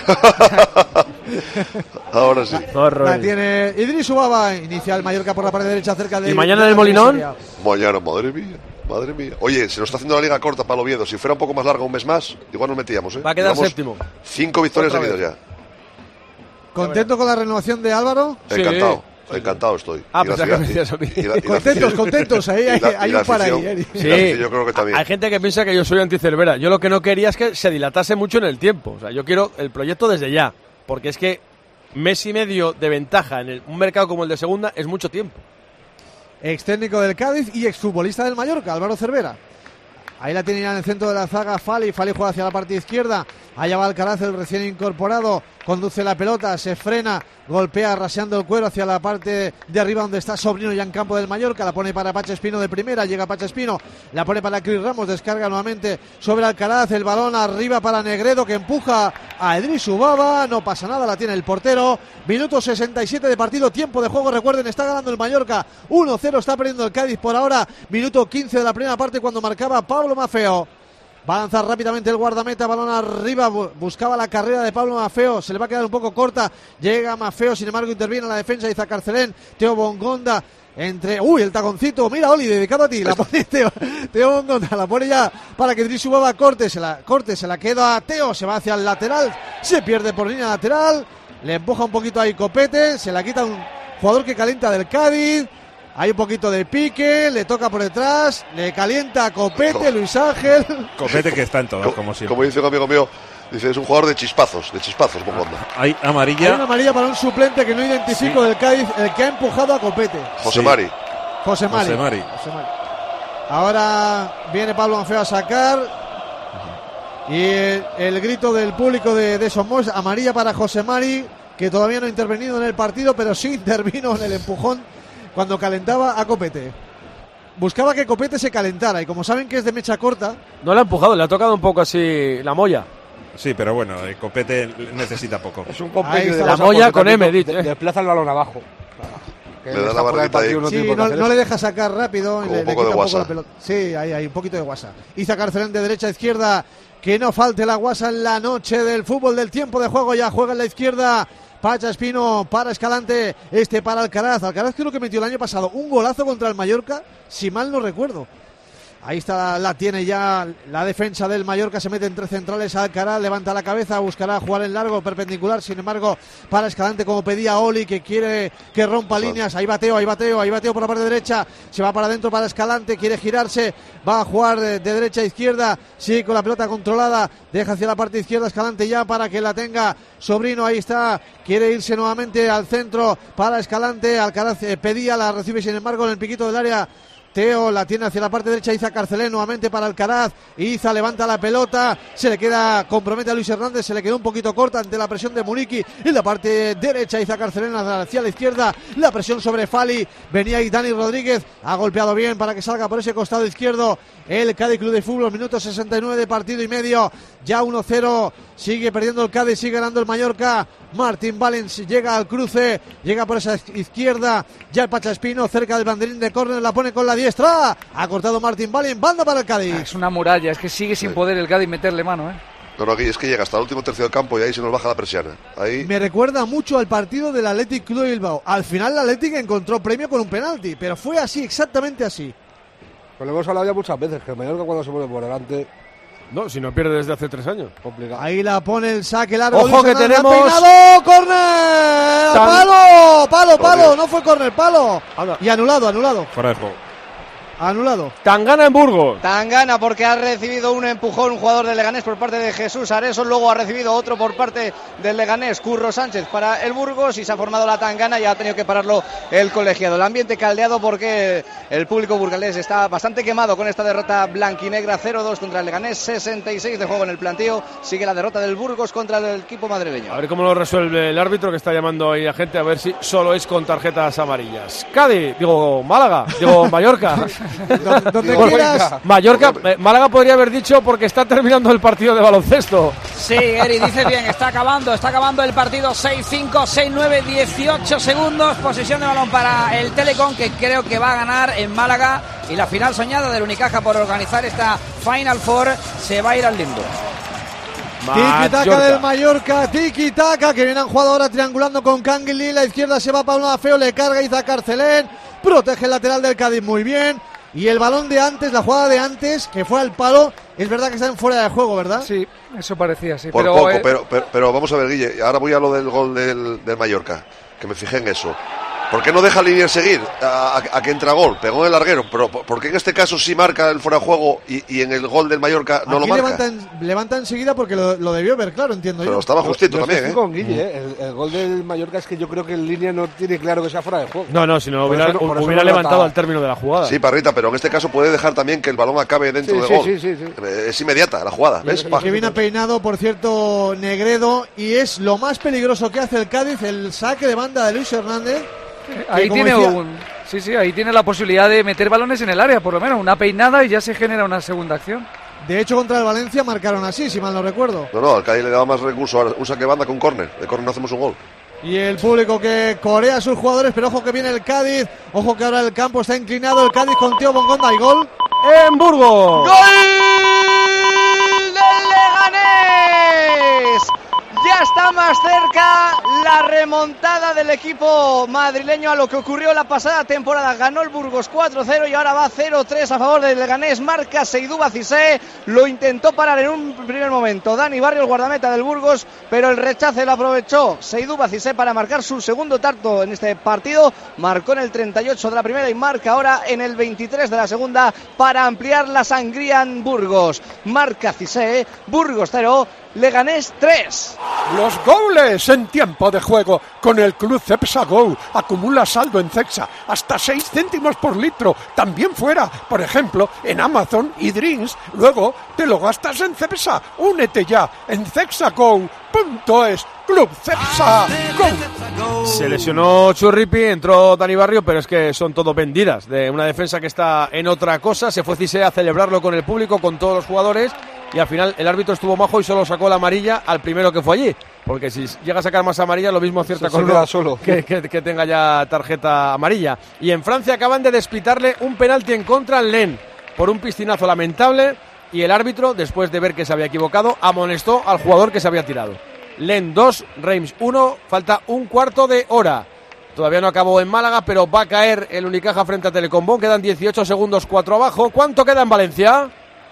Ahora sí. La tiene Idris Ubaba, inicia el Mallorca por la parte derecha cerca de. ¿Y mañana en el Molinón? Mañana, madre mía. Madre mía. Oye, se nos está haciendo la liga corta para el Oviedo. Si fuera un poco más larga, un mes más, igual nos metíamos, ¿eh? Va a quedar Llevamos séptimo. Cinco victorias Otra seguidas vez. ya. ¿Contento con la renovación de Álvaro? Encantado. Encantado estoy. Ah, Y la pensaba que ciudad- me decías a mí. y la- y la Contentos, afición- contentos, ahí hay, y la- y hay la un para ahí. afición- Eri. y la afición yo creo que también. Hay gente que piensa que yo soy anti-Cervera. Yo lo que no quería es que se dilatase mucho en el tiempo. O sea, yo quiero el proyecto desde ya. Porque es que mes y medio de ventaja en el- un mercado como el de segunda es mucho tiempo. Ex técnico del Cádiz y exfutbolista del Mallorca, Álvaro Cervera. Ahí la tiene ya en el centro de la zaga Fali. Fali juega hacia la parte izquierda. Allá va Alcaraz, el recién incorporado. Conduce la pelota, se frena, golpea raseando el cuero hacia la parte de arriba donde está Sobrino ya en campo del Mallorca. La pone para Pache Espino de primera. Llega Pache Espino. La pone para Cris Ramos. Descarga nuevamente sobre Alcaraz. El balón arriba para Negredo que empuja a Idris Ubaba. No pasa nada, la tiene el portero. Minuto sesenta y siete de partido. Tiempo de juego. Recuerden, está ganando el Mallorca. uno cero está perdiendo el Cádiz por ahora. Minuto quince de la primera parte cuando marcaba Pablo Maffeo. Va a lanzar rápidamente el guardameta, balón arriba, bu- buscaba la carrera de Pablo Maffeo, se le va a quedar un poco corta, llega Maffeo, sin embargo interviene en la defensa de Zacarcelén, Teo Bongonda, entre, uy, el taconcito, mira Oli, dedicado a ti, la pone Teo, Teo Bongonda, la pone ya para que Idris Ubaba corte, se la, corte, se la queda a Teo, se va hacia el lateral, se pierde por línea lateral, le empuja un poquito ahí Copete, se la quita un jugador que calienta del Cádiz. Hay un poquito de pique, le toca por detrás, le calienta a Copete, Luis Ángel. Copete que está en todo, como siempre. Como dice un amigo mío, dice, es un jugador de chispazos, de chispazos, Bongonda. Hay Hay amarilla. una amarilla para un suplente que no identifico del Cádiz, el que ha empujado a Copete. José Sí. Mari. José Mari. José Mari. José Mari. Ahora viene Pablo Manfeo a sacar. Y el, el grito del público de, de Somos, amarilla para José Mari, que todavía no ha intervenido en el partido, pero sí intervino en el empujón cuando calentaba a Copete. Buscaba que Copete se calentara y como saben que es de mecha corta, No le ha empujado, le ha tocado un poco así la molla. Sí, pero bueno, el Copete necesita poco. Es un Ahí complique está. de La las molla porque con también M, de- dice. Desplaza el balón abajo. Que Le da la está fuera del barriguita partido, ahí. no tiene sí, por qué no, hacer no eso. le deja sacar rápido. Como le, un le poco de quita un guasa. la pelota. Sí, hay, hay un poquito de guasa. Iza Carcelén de derecha a izquierda. Que no falte la guasa en la noche del fútbol, del tiempo de juego. Ya juega en la izquierda. Pacha Espino para Escalante, este para Alcaraz. Alcaraz creo que metió el año pasado un golazo contra el Mallorca, si mal no recuerdo. Ahí está, la tiene ya la defensa del Mallorca, se mete entre centrales, Alcaraz levanta la cabeza, buscará jugar en largo, perpendicular, sin embargo, para Escalante como pedía Oli, que quiere que rompa líneas, ahí bateo, ahí bateo, ahí bateo por la parte derecha, se va para adentro para Escalante, quiere girarse, va a jugar de, de derecha a izquierda, sigue con la pelota controlada, deja hacia la parte izquierda Escalante ya para que la tenga Sobrino, ahí está, quiere irse nuevamente al centro para Escalante, Alcaraz eh, pedía, la recibe sin embargo en el piquito del área. Teo la tiene hacia la parte derecha, Iza Carcelén nuevamente para Alcaraz, Iza levanta la pelota, se le queda, compromete a Luis Hernández, se le quedó un poquito corta ante la presión de Muriqui, en la parte derecha Iza Carcelén hacia la izquierda, la presión sobre Fali, venía ahí Dani Rodríguez, ha golpeado bien para que salga por ese costado izquierdo el Cádiz Club de Fútbol, minuto sesenta y nueve de partido y medio, ya uno cero Sigue perdiendo el Cádiz, sigue ganando el Mallorca. Martín Valens llega al cruce, llega por esa izquierda. Ya el Pachaspino cerca del banderín de córner, la pone con la diestra. Ha cortado Martín Valens, banda para el Cádiz. Es una muralla, es que sigue sin poder el Cádiz meterle mano, ¿eh? No, no, es que llega hasta el último tercio del campo y ahí se nos baja la persiana. Ahí... Me recuerda mucho al partido del Athletic Club de Bilbao. Al final el Athletic encontró premio con un penalti, pero fue así, exactamente así. Pues lo hemos hablado ya muchas veces, que el Mallorca cuando se pone por delante... No, si no pierde desde hace tres años. Complicado. Ahí la pone el saque largo. Ojo que tenemos... ¡Peinado! ¡Córner! Tan... ¡Palo! ¡Palo, palo! No fue córner, palo. Anda. Y anulado, anulado. Fuera de juego. Anulado. Tangana en Burgos. Tangana porque ha recibido un empujón, un jugador del Leganés por parte de Jesús Areso. Luego ha recibido otro por parte del Leganés, Curro Sánchez para el Burgos. Y se ha formado la tangana y ha tenido que pararlo el colegiado. El ambiente caldeado porque el público burgalés está bastante quemado con esta derrota blanquinegra. Cero dos contra el Leganés, sesenta y seis de juego en el plantío. Sigue la derrota del Burgos contra el equipo madrileño. A ver cómo lo resuelve el árbitro, que está llamando ahí a gente a ver si solo es con tarjetas amarillas. Cádiz, digo Málaga, digo Mallorca. Donde quieras. Mallorca, eh, Málaga podría haber dicho porque está terminando el partido de baloncesto. Sí, Eri, dices bien, está acabando, está acabando el partido. Seis cinco, seis nueve, dieciocho segundos, posesión de balón para el Telecom, que creo que va a ganar en Málaga, y la final soñada del Unicaja por organizar esta Final Four se va a ir al limbo. Tiki-taka del Mallorca, tiki-taka, que vienen jugado ahora triangulando con Canguilí. La izquierda se va para un lado feo, le carga Iza Carcelén, protege el lateral del Cádiz muy bien. Y el balón de antes, la jugada de antes, que fue al palo, es verdad que está en fuera de juego, ¿verdad? Sí, eso parecía, sí. Por pero, poco, eh... pero, pero, pero vamos a ver, Guille, ahora voy a lo del gol del, del Mallorca, que me fijé en eso. ¿Por qué no deja a Linier seguir a, a, a que entra gol? Pegó en el larguero, pero ¿por qué en este caso sí marca el fuera de juego y, y en el gol del Mallorca no Aquí lo marca? Levanta, levanta enseguida porque lo, lo debió ver claro, entiendo pero yo. Pero estaba justito yo, yo también, ¿eh? con Guille, ¿eh? El, el gol del Mallorca es que yo creo que en línea no tiene claro que sea fuera de juego. No, no, si no hubiera, eso, hubiera levantado al término de la jugada. Sí, Parrita, pero en este caso puede dejar también que el balón acabe dentro sí, del sí, gol. Sí, sí, sí. Es inmediata la jugada, ¿ves? Y, y que viene peinado, por cierto, Negredo, y es lo más peligroso que hace el Cádiz, el saque de banda de Luis Hernández. Ahí tiene decía, un... Sí, sí, ahí tiene la posibilidad de meter balones en el área, por lo menos una peinada y ya se genera una segunda acción. De hecho, contra el Valencia marcaron así, si mal no recuerdo. No, no, al Cádiz le daba más recursos, ahora un saque de banda con córner. De córner no hacemos un gol. Y el público que corea a sus jugadores, pero ojo que viene el Cádiz, ojo que ahora el campo está inclinado, el Cádiz con Tío Bongonda y gol en Burgos. ¡Gol del Leganés! Ya está más cerca la remontada del equipo madrileño a lo que ocurrió la pasada temporada. Ganó el Burgos cuatro cero y ahora va cero tres a favor del Leganés. Marca Seydou Bacissé, lo intentó parar en un primer momento Dani Barrio, el guardameta del Burgos, pero el rechace lo aprovechó Seydou Bacissé para marcar su segundo tanto en este partido. Marcó en el treinta y ocho de la primera y marca ahora en el veintitrés de la segunda para ampliar la sangría en Burgos. Marca Cissé, Burgos cero, Leganés tres. Los goles en tiempo de juego con el Club Cepsa Go. Acumula saldo en Cepsa hasta seis céntimos por litro. También fuera, por ejemplo, en Amazon y Drinks. Luego te lo gastas en Cepsa. Únete ya en cepsago punto es. Club Cepsa Go. Se lesionó Churripi, entró Dani Barrio, pero es que son todo vendidas de una defensa que está en otra cosa. Se fue Cissé a celebrarlo con el público, con todos los jugadores. Y al final el árbitro estuvo majo y solo sacó la amarilla al primero que fue allí. Porque si llega a sacar más amarilla, lo mismo acierta con uno solo. Que, que, que tenga ya tarjeta amarilla. Y en Francia acaban de despitarle un penalti en contra al Lens por un piscinazo lamentable. Y el árbitro, después de ver que se había equivocado, amonestó al jugador que se había tirado. Lens dos, Reims uno, falta un cuarto de hora. Todavía no acabó en Málaga, pero va a caer el Unicaja frente a Telecombón. Quedan dieciocho segundos, cuatro abajo. ¿Cuánto queda en Valencia?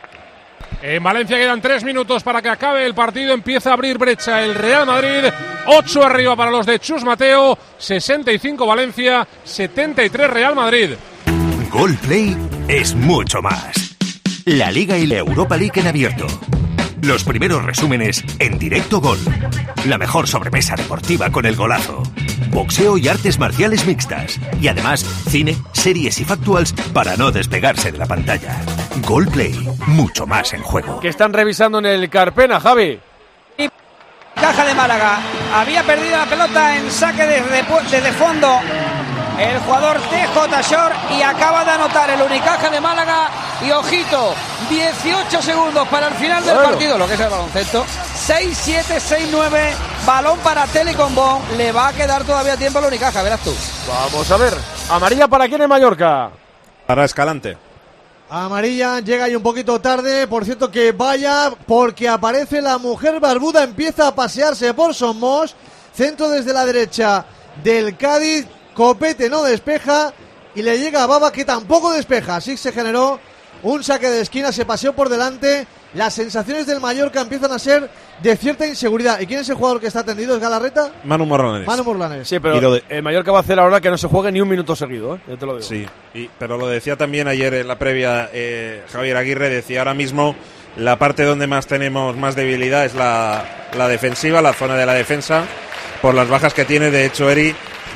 En Valencia quedan tres minutos para que acabe el partido. Empieza a abrir brecha el Real Madrid. ocho arriba para los de Chus Mateo. sesenta y cinco Valencia, setenta y tres Real Madrid. Goalplay es mucho más. La Liga y la Europa League en abierto. Los primeros resúmenes en directo Gol. La mejor sobremesa deportiva con el golazo. Boxeo y artes marciales mixtas. Y además, cine, series y factuals para no despegarse de la pantalla. Goalplay, mucho más en juego. Que están revisando en el Carpena, Javi. Y Caja de Málaga había perdido la pelota en saque desde, desde fondo el jugador T J Short, y acaba de anotar el Unicaja de Málaga. Y ojito, dieciocho segundos para el final del bueno. partido, lo que es el baloncesto. seis siete, seis nueve, balón para Telecom Bon. Le va a quedar todavía tiempo al Unicaja, verás tú. Vamos a ver, amarilla para quién en Mallorca. Para Escalante. Amarilla, llega ahí un poquito tarde, por cierto que vaya, porque aparece la mujer barbuda, empieza a pasearse por Somos, centro desde la derecha del Cádiz, Copete no despeja y le llega a Baba, que tampoco despeja, así se generó un saque de esquina, se paseó por delante. Las sensaciones del Mallorca empiezan a ser de cierta inseguridad. ¿Y quién es el jugador que está atendido? ¿Es Galarreta? Manu Morlanes. Manu Morlanes. Sí, pero de... el Mallorca va a hacer ahora que no se juegue ni un minuto seguido, ¿eh? Yo te lo digo. Sí, y, pero lo decía también ayer en la previa eh, Javier Aguirre, decía ahora mismo la parte donde más tenemos más debilidad es la, la defensiva, la zona de la defensa, por las bajas que tiene. De hecho, Eri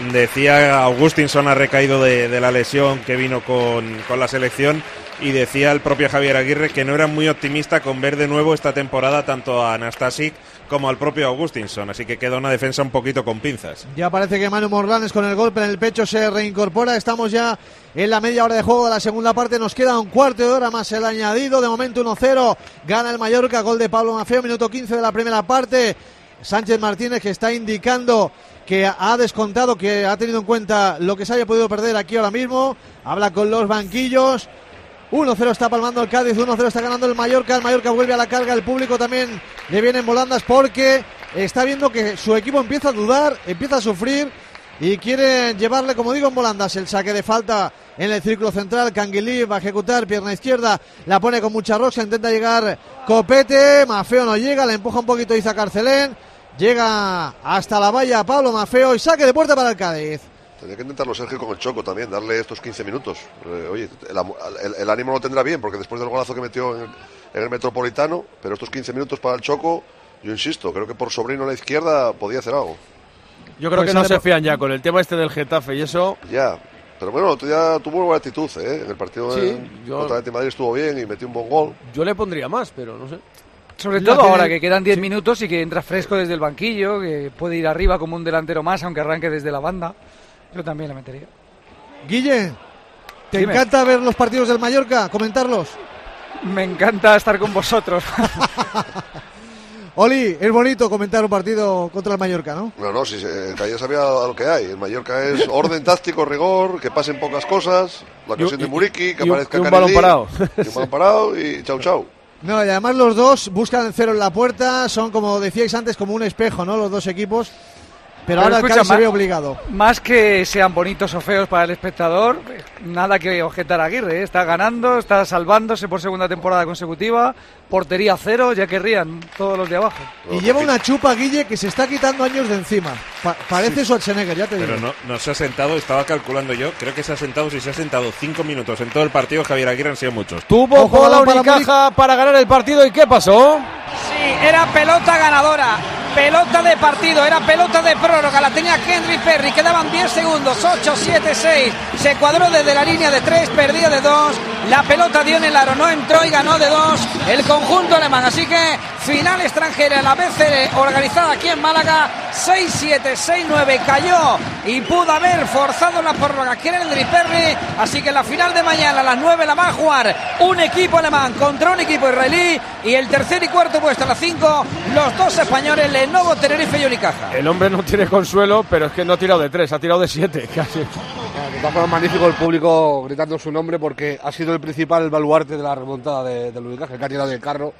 decía, Augustinson ha recaído de, de la lesión que vino con, con la selección. Y decía el propio Javier Aguirre que no era muy optimista con ver de nuevo esta temporada tanto a Anastasic como al propio Augustinson, así que queda una defensa un poquito con pinzas. Ya parece que Manu Morlanes con el golpe en el pecho se reincorpora. Estamos ya en la media hora de juego de la segunda parte, nos queda un cuarto de hora más el añadido. De momento uno cero, gana el Mallorca, gol de Pablo Maffeo, minuto quince de la primera parte. Sánchez Martínez, que está indicando que ha descontado, que ha tenido en cuenta lo que se haya podido perder aquí ahora mismo. Habla con los banquillos. uno cero está palmando el Cádiz, uno cero está ganando el Mallorca. El Mallorca vuelve a la carga, el público también le viene en volandas porque está viendo que su equipo empieza a dudar, empieza a sufrir y quiere llevarle, como digo, en volandas. El saque de falta en el círculo central, Canguilí va a ejecutar, pierna izquierda, la pone con mucha roxa, intenta llegar Copete, Maffeo no llega, le empuja un poquito Iza Carcelén, llega hasta la valla Pablo Maffeo y saque de puerta para el Cádiz. Tendría que intentarlo Sergio con el Choco también, darle estos quince minutos. Eh, oye, el, el, el ánimo lo tendrá bien, porque después del golazo que metió en el, en el Metropolitano, pero estos quince minutos para el Choco, yo insisto, creo que por Sobrino a la izquierda podía hacer algo. Yo creo pues que no se fían ya con el tema este del Getafe y eso. Ya, pero bueno, el otro día tuvo buena actitud, ¿eh? En el partido sí, en, yo... contra el Madrid estuvo bien y metió un buen gol. Yo le pondría más, pero no sé. Sobre todo tiene... ahora que quedan diez sí. minutos y que entra fresco desde el banquillo, que puede ir arriba como un delantero más, aunque arranque desde la banda. Yo también la metería. Guille, ¿te Dime. encanta ver los partidos del Mallorca? ¿Comentarlos? Me encanta estar con vosotros. Oli, es bonito comentar un partido contra el Mallorca, ¿no? No, no, si se, ya sabía lo que hay. El Mallorca es orden táctico, rigor, que pasen pocas cosas, la ocasión de Muriqui, que y, aparezca y un Canelli, balón parado. Y un balón parado y chau chau. No, y además los dos buscan el cero en la puerta, son, como decíais antes, como un espejo, ¿no? Los dos equipos. Pero, Pero ahora escucha, el Cádiz se ve obligado. Más que sean bonitos o feos para el espectador, nada que objetar a Aguirre, ¿eh? Está ganando, está salvándose por segunda temporada consecutiva, portería cero, ya querrían todos los de abajo. Y lleva una chupa, Guille, que se está quitando años de encima. Pa- parece sí. Schwarzenegger, ya te digo. Pero no, no se ha sentado, estaba calculando yo, creo que se ha sentado, si se ha sentado cinco minutos en todo el partido, Javier Aguirre han sido muchos. Tuvo bola Unicaja para, para ganar el partido, ¿y qué pasó? Sí, era pelota ganadora. Pelota de partido, era pelota de prórroga, la tenía Henry Perry, quedaban diez segundos, ocho, siete, seis, se cuadró desde la línea de tres, perdía de dos, la pelota dio en el aro, no entró y ganó de dos el conjunto alemán, así que final extranjera en la B C L organizada aquí en Málaga, seis siete, seis nueve, cayó y pudo haber forzado la prórroga Henry Perry, así que la final de mañana a las nueve la va a jugar un equipo alemán contra un equipo israelí y el tercer y cuarto puesto a las cinco, los dos españoles, Lenovo, Tenerife y Unicaja. El hombre no tiene consuelo, pero es que no ha tirado de tres, ha tirado de siete, casi. De todas formas, magnífico el público gritando su nombre porque ha sido el principal baluarte de la remontada de, del Unicaja, el que ha tirado del carro.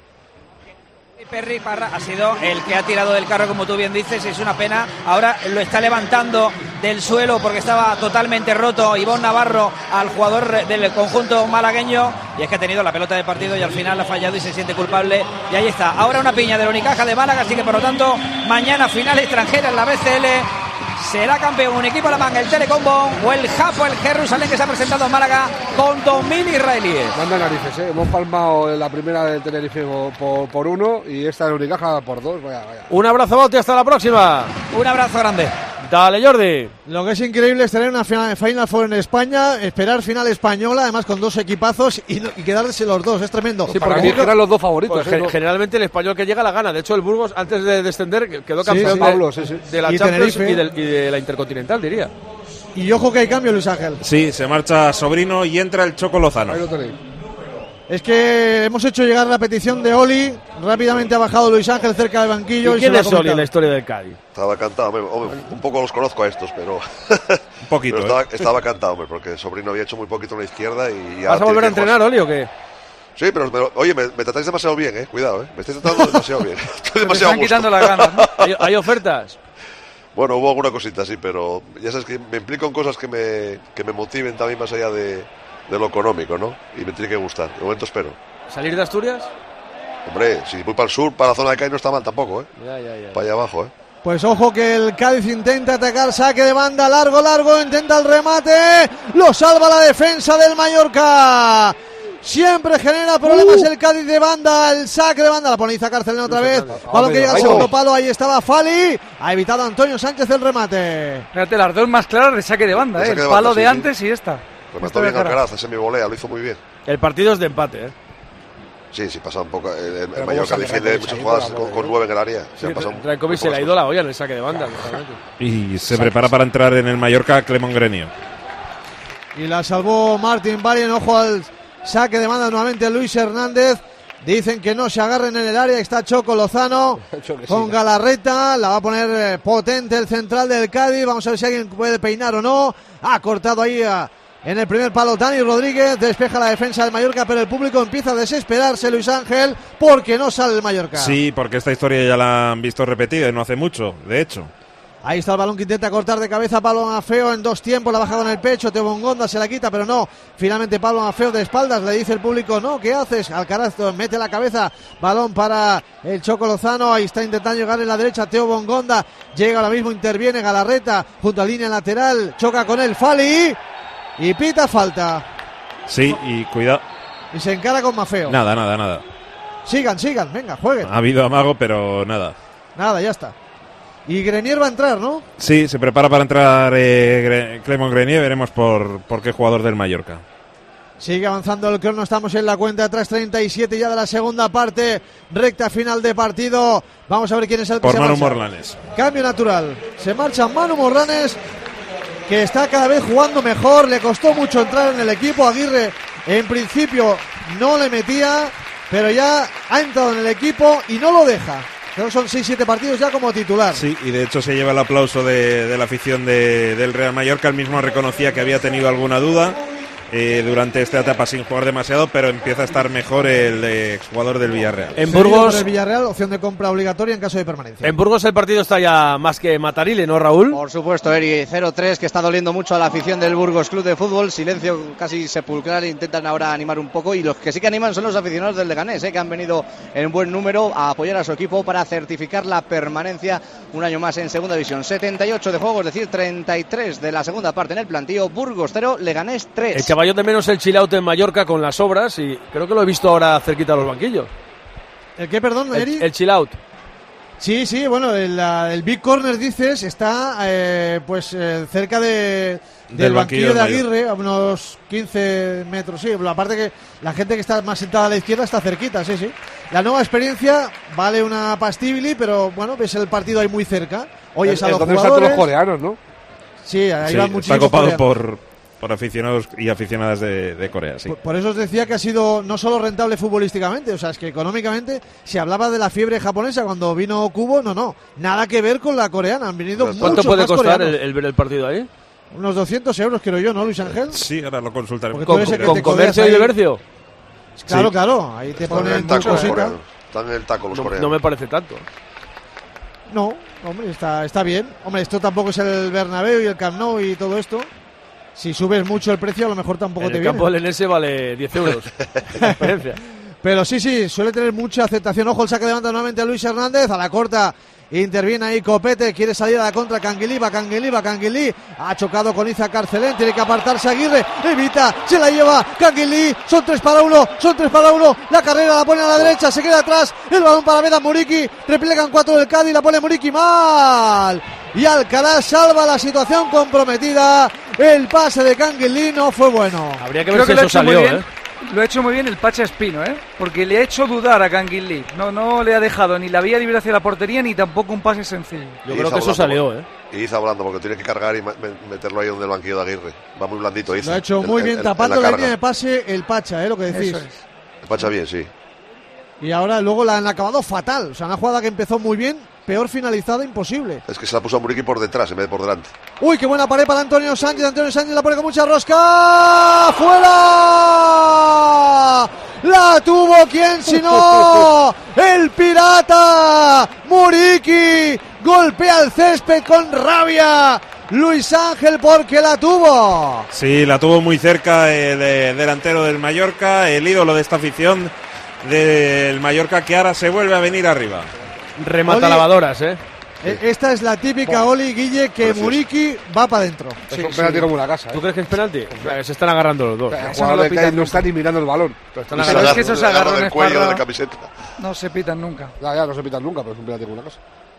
Perry Parra ha sido el que ha tirado del carro, como tú bien dices, es una pena. Ahora lo está levantando del suelo porque estaba totalmente roto Ivón Navarro al jugador del conjunto malagueño, y es que ha tenido la pelota de partido y al final ha fallado y se siente culpable, y ahí está. Ahora una piña del Unicaja de Málaga, así que por lo tanto mañana final extranjera en la B C L. Será campeón un equipo alemán, el Telecom Bonn, o el Japo, el Jerusalén, que se ha presentado en Málaga con dos mil israelíes. Manda narices, ¿eh? Hemos palmado la primera del Tenerife por, por uno y esta del Unicaja por dos. Vaya, vaya. Un abrazo, Bauti, hasta la próxima. Un abrazo grande. Dale, Jordi. Lo que es increíble es tener una final, Final Four en España, esperar final española, además con dos equipos y, no, y quedarse los dos, es tremendo. Sí, porque eran los dos favoritos. Pues, ¿eh? Generalmente el español que llega la gana. De hecho, el Burgos, antes de descender, quedó campeón sí, sí, de, Pablo, sí, sí. de la y Champions y de, y de la Intercontinental, diría. Y ojo que hay cambio, Luis Ángel. Sí, se marcha Sobrino y entra el Choco Lozano. Ahí lo tenéis. Es que hemos hecho llegar la petición de Oli. Rápidamente ha bajado Luis Ángel cerca del banquillo. ¿Y y quién se es Oli en la historia del Cádiz? Estaba cantado, hombre, hombre, un poco los conozco a estos, pero... un poquito, pero estaba, ¿eh? estaba cantado, hombre, porque Sobrino había hecho muy poquito en la izquierda y... Ya ¿Vas a volver a entrenar, Oli, o qué? Sí, pero, pero oye, me, me tratáis demasiado bien, eh. Cuidado, eh. Me estáis tratando demasiado bien. Estoy demasiado están quitando las ganas, ¿no? ¿Hay, hay ofertas? Bueno, hubo alguna cosita así, pero ya sabes que me implico en cosas que me, que me motiven también más allá de, de lo económico, ¿no? Y me tiene que gustar. De momento espero. ¿Salir de Asturias? Hombre, si voy para el sur, para la zona de Cádiz no está mal tampoco, ¿eh? Ya, ya, ya. Para allá abajo, ¿eh? Pues ojo que el Cádiz intenta atacar, saque de banda, largo, largo, intenta el remate, lo salva la defensa del Mallorca. Siempre genera problemas uh. el Cádiz de banda, el saque de banda, la pone Iza Carcelén otra vez, balón que llega al segundo palo, ahí estaba Fali, ha evitado Antonio Sánchez el remate. Fíjate, las dos más claras de saque de banda, ¿eh? El de palo banda, de sí, antes sí. y esta. Remató bien Alcaraz, ese mi volea, lo hizo muy bien. El partido es de empate, ¿eh? Sí, sí, pasa un poco. El, el Mallorca defiende muchas jugadas con, con nueve en el área. Sí, Rajkovic se le ha ido la olla en el saque de banda. Y se prepara para entrar en el Mallorca Clemón Grenier. Y la salvó Martín Barien, ojo al saque de banda nuevamente Luis Hernández. Dicen que no se agarren en el área, está Choco Lozano con Galarreta, la va a poner potente el central del Cádiz, vamos a ver si alguien puede peinar o no, ha cortado ahí a, en el primer palo Dani Rodríguez, despeja la defensa del Mallorca, pero el público empieza a desesperarse, Luis Ángel, porque no sale el Mallorca. Sí, porque esta historia ya la han visto repetida y no hace mucho, de hecho. Ahí está el balón que intenta cortar de cabeza Pablo Mafeo en dos tiempos, la ha bajado en el pecho, Teo Bongonda se la quita, pero no, finalmente Pablo Mafeo de espaldas, le dice el público, no, ¿qué haces? Alcaraz mete la cabeza, balón para el Choco Lozano, ahí está intentando llegar en la derecha Teo Bongonda, llega ahora mismo, interviene Galarreta, junto a línea lateral, choca con el Fali y pita falta. Sí, y cuidado. Y se encara con Mafeo. Nada, nada, nada. Sigan, sigan, venga, jueguen. Ha habido amago, pero nada. Nada, ya está. Y Grenier va a entrar, ¿no? Sí, se prepara para entrar eh, Clemón Grenier, veremos por, por qué jugador del Mallorca. Sigue avanzando el crono, estamos en la cuenta atrás, treinta y siete ya de la segunda parte, recta final de partido. Vamos a ver quién es el que por se Manu marcha. Morlanes. Cambio natural, se marcha Manu Morlanes, que está cada vez jugando mejor, le costó mucho entrar en el equipo, Aguirre en principio no le metía, pero ya ha entrado en el equipo y no lo deja. Creo que son seis siete partidos ya como titular. Sí, y de hecho se lleva el aplauso de, de la afición de, del Real Mallorca. Él mismo reconocía que había tenido alguna duda eh, durante esta etapa sin jugar demasiado, pero empieza a estar mejor el eh, exjugador del Villarreal. En Burgos, el Villarreal, opción de compra obligatoria en caso de permanencia. En Burgos el partido está ya más que matarile, ¿no, Raúl? Por supuesto, Eri, cero tres, que está doliendo mucho a la afición del Burgos Club de Fútbol. Silencio casi sepulcral, intentan ahora animar un poco. Y los que sí que animan son los aficionados del Leganés, ¿eh? Que han venido en buen número a apoyar a su equipo para certificar la permanencia un año más en segunda división. setenta y ocho de juego, es decir, treinta y tres de la segunda parte en el plantío. Burgos cero, Leganés tres. El caballo de menos el chill out en Mallorca con las obras, y creo que lo he visto ahora cerquita de los banquillos. ¿El qué, perdón, Eri? El, el chill out. Sí, sí, bueno, el, el Big Corner, dices, está eh, pues eh, cerca de, del, del banquillo, banquillo de Aguirre, a unos quince metros, sí, aparte que la gente que está más sentada a la izquierda está cerquita, sí, sí. La nueva experiencia vale una pastibili, pero bueno, ves el partido ahí muy cerca. Oyes a los jugadores. Están todos los coreanos, ¿no? Sí, ahí sí, van muchísimos está copado coreanos. por... por aficionados y aficionadas de, de Corea, sí. Por, por eso os decía que ha sido no solo rentable futbolísticamente, o sea, es que económicamente se hablaba de la fiebre japonesa cuando vino Kubo, no, no, nada que ver con la coreana, han venido muchos ¿Cuánto puede más costar el, coreanos. el ver el partido ahí? Unos doscientos euros, creo yo, ¿no, Luis Ángel? Sí, ahora lo consultaré. ¿Con, con, con comercio y diversión? Claro, sí. claro, ahí te ponen el taco, cositas. Están en el taco los no, coreanos. No me parece tanto. No, hombre, está, está bien. Hombre, esto tampoco es el Bernabéu y el Camp Nou y todo esto. Si subes mucho el precio, a lo mejor tampoco en te el viene. campo del L S vale diez euros. Pero sí, sí, suele tener mucha aceptación. Ojo, el saque de banda nuevamente a Luis Hernández, a la corta. Interviene ahí Copete, quiere salir a la contra Canguilí, va Canguilí, va Canguilí, ha chocado con Iza Carcelén, tiene que apartarse Aguirre, evita, se la lleva Canguilí, son tres para uno, son tres para uno, la carrera la pone a la derecha, se queda atrás, el balón para Meda Muriqui, replegan cuatro del Cádiz, la pone Muriqui mal, y Alcaraz salva la situación comprometida, el pase de Canguilí no fue bueno. Habría que ver si eso salió, ¿eh? Lo ha hecho muy bien el Pacha Espino, ¿eh? Porque le ha hecho dudar a Canguilí. No, no le ha dejado ni la vía libre hacia la portería ni tampoco un pase sencillo. Yo creo que eso salió, ¿eh? Y Iza volando, porque tiene que cargar y me- meterlo ahí donde el banquillo de Aguirre. Va muy blandito Iza. Lo ha hecho En- muy en- bien, en- tapando en la, la línea carga. de pase el Pacha, ¿eh? Lo que decís. Eso es. El Pacha bien, sí. Y ahora luego la han acabado fatal. O sea, una jugada que empezó muy bien, peor finalizada, imposible. Es que se la puso a Muriqui por detrás en vez de por delante. Uy, qué buena pared para Antonio Sánchez. Antonio Sánchez la pone con mucha rosca. ¡Fuera! La tuvo quien si no. El pirata Muriqui golpea el césped con rabia. Luis Ángel porque la tuvo. Sí, la tuvo muy cerca el eh, delantero del Mallorca, el ídolo de esta afición del Mallorca, que ahora se vuelve a venir arriba. Remata Oli. lavadoras, ¿eh? E- Esta es la típica Oli Guille que Precioso. Muriqui va para adentro. Es un penalti como una casa, ¿eh? ¿Tú crees que es penalti? Se están agarrando los dos. El jugador del Cádiz no está ni mirando el balón. Pero están Pero agarrando. es que esos Le agarran agarrones el cuello de la Parra, camiseta. no se pitan nunca. Ya, ya, no se pitan nunca, pero es un penalti como una casa.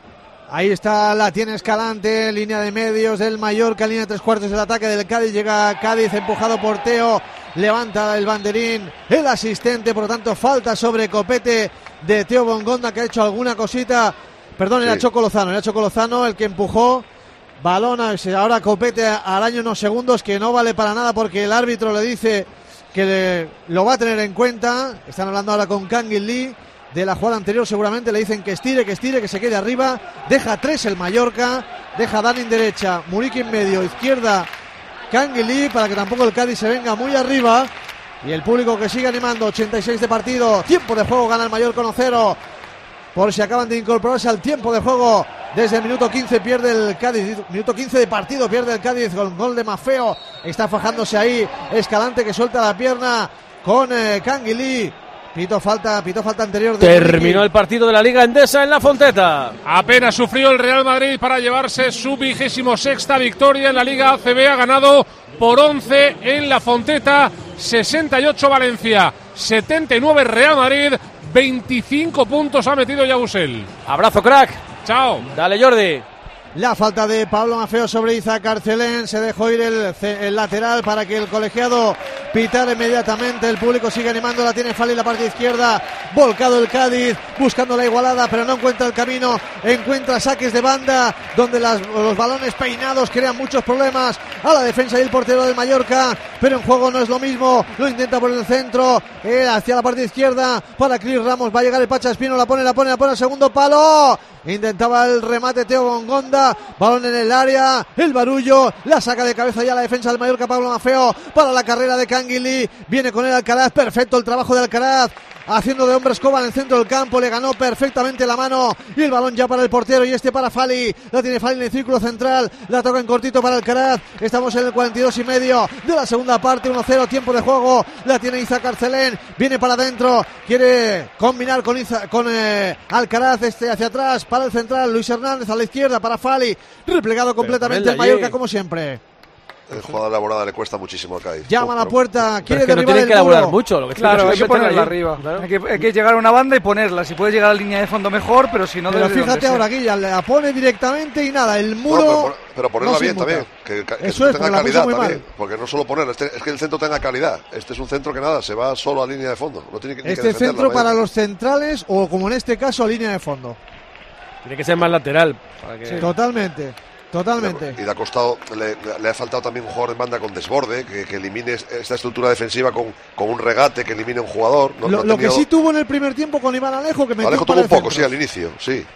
Ahí está, la tiene Escalante, línea de medios del Mallorca, línea de tres cuartos del ataque del Cádiz. Llega Cádiz empujado por Teo, levanta el banderín, el asistente, por lo tanto falta sobre Copete de Teo Bongonda, que ha hecho alguna cosita. Perdón, era Sí. Choco Lozano, era Choco Lozano el que empujó. Balón, ahora Copete araña unos segundos que no vale para nada porque el árbitro le dice que le- lo va a tener en cuenta. Están hablando ahora con Kangin Lee de la jugada anterior, seguramente le dicen que estire, que estire, que se quede arriba. Deja tres el Mallorca, deja Dani en derecha, Muriqui en medio, izquierda Kangin Lee, para que tampoco el Cádiz se venga muy arriba. Y el público que sigue animando, ochenta y seis de partido, tiempo de juego, gana el Mallorca uno cero. Por si acaban de incorporarse al tiempo de juego, desde el minuto quince pierde el Cádiz, minuto quince de partido pierde el Cádiz con gol de Mafeo. Está fajándose ahí Escalante, que suelta la pierna con eh, Kangin Lee. Pito falta, pito falta anterior de Terminó Muriqui. el partido de la Liga Endesa en la Fonteta. Apenas sufrió el Real Madrid para llevarse su vigésimo sexta victoria en la Liga A C B. Ha ganado por once en la Fonteta, sesenta y ocho Valencia, setenta y nueve Real Madrid, veinticinco puntos ha metido Yabusel. Abrazo, crack. Chao. Dale, Jordi. La falta de Pablo Mafeo sobre Iza Carcelén, se dejó ir el, el lateral para que el colegiado pitara inmediatamente. El público sigue animando, la tiene Fali en la parte izquierda, volcado el Cádiz, buscando la igualada, pero no encuentra el camino, encuentra saques de banda, donde las, los balones peinados crean muchos problemas a la defensa y el portero del Mallorca, pero en juego no es lo mismo, lo intenta por el centro, eh, hacia la parte izquierda, para Cris Ramos, va a llegar el Pacha Espino, la pone, la pone, la pone al segundo palo, intentaba el remate Teo Bongonda, balón en el área, el barullo, la saca de cabeza ya la defensa del Mallorca, Pablo Mafeo, para la carrera de Kangin Lee, viene con el Alcaraz, perfecto el trabajo de Alcaraz, haciendo de hombre escoba en el centro del campo, le ganó perfectamente la mano y el balón ya para el portero y este para Fali, la tiene Fali en el círculo central, la toca en cortito para Alcaraz, estamos en el cuarenta y dos y medio de la segunda parte, uno cero, tiempo de juego, la tiene Iza Carcelén, viene para adentro, quiere combinar con Iza, con eh, Alcaraz, este hacia atrás, para el central, Luis Hernández a la izquierda, para Fali, replegado completamente el Mallorca como siempre. El jugador de la Laborada le cuesta muchísimo al Cádiz. Llama a la puerta, quiere es que no derribar tienen el que elaborar muro. mucho. Lo que Claro, tienen hay que ponerla meterla ahí. arriba. Claro. Hay, que, hay que llegar a una banda y ponerla. Si puedes llegar a la línea de fondo mejor, pero si no... Pero desde donde fíjate sea. ahora, Guilla, la pone directamente y nada, el muro... No, pero, pon- pero ponerla no se bien inmuta. también. Que, que Eso es, tenga porque la puso calidad muy también. mal. Porque no solo ponerla, este- es que el centro tenga calidad. Este es un centro que nada, se va solo a línea de fondo. No tiene que, ni que Este defenderla, centro vaya. para los centrales o como en este caso línea de fondo. Tiene que ser más lateral. Para que... Totalmente, totalmente. Y le ha costado, le, le ha faltado también un jugador en banda con desborde, que, que elimine esta estructura defensiva con, con un regate, que elimine un jugador. No- lo no ha lo que tenido- sí tuvo en el primer tiempo con Iván Alejo, que metió Alejo para tuvo un el poco, centro. sí, al inicio, sí.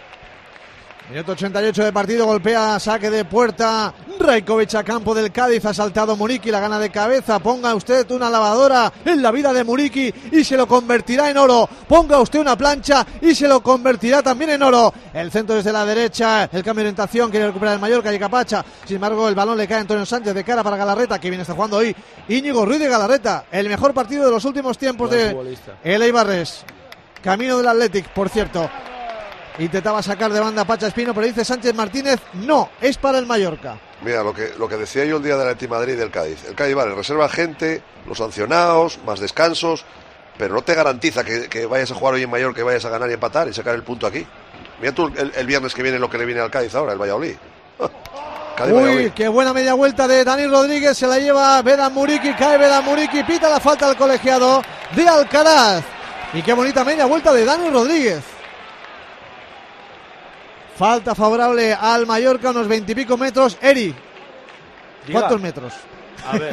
Minuto ochenta y ocho de partido, golpea, saque de puerta, Rajkovic a campo del Cádiz, ha saltado Muriqui, la gana de cabeza, ponga usted una lavadora en la vida de Muriqui y se lo convertirá en oro, ponga usted una plancha y se lo convertirá también en oro, el centro desde la derecha, el cambio de orientación, quiere recuperar el Mallorca, llega Pacha, sin embargo el balón le cae a Antonio Sánchez de cara para Galarreta, que bien está jugando hoy, Íñigo Ruiz de Galarreta, el mejor partido de los últimos tiempos Buen de futbolista. el Eibarres, camino del Athletic, por cierto. Intentaba sacar de banda a Pacha Espino, pero dice Sánchez Martínez, no, es para el Mallorca. Mira, lo que, lo que decía yo el día del Atleti Madrid y del Cádiz. El Cádiz, vale, reserva gente, los sancionados, más descansos, pero no te garantiza que, que vayas a jugar hoy en Mallorca, que vayas a ganar y empatar y sacar el punto aquí. Mira tú el, el viernes que viene lo que le viene al Cádiz ahora, el Valladolid. Cádiz, Uy, Valladolid. qué buena media vuelta de Dani Rodríguez, se la lleva Vedan Muriqui, cae Vedan Muriqui, pita la falta al colegiado de Alcaraz. Y qué bonita media vuelta de Dani Rodríguez. Falta favorable al Mallorca, unos veintipico metros. Eri, ¿cuántos Diga. metros? A ver.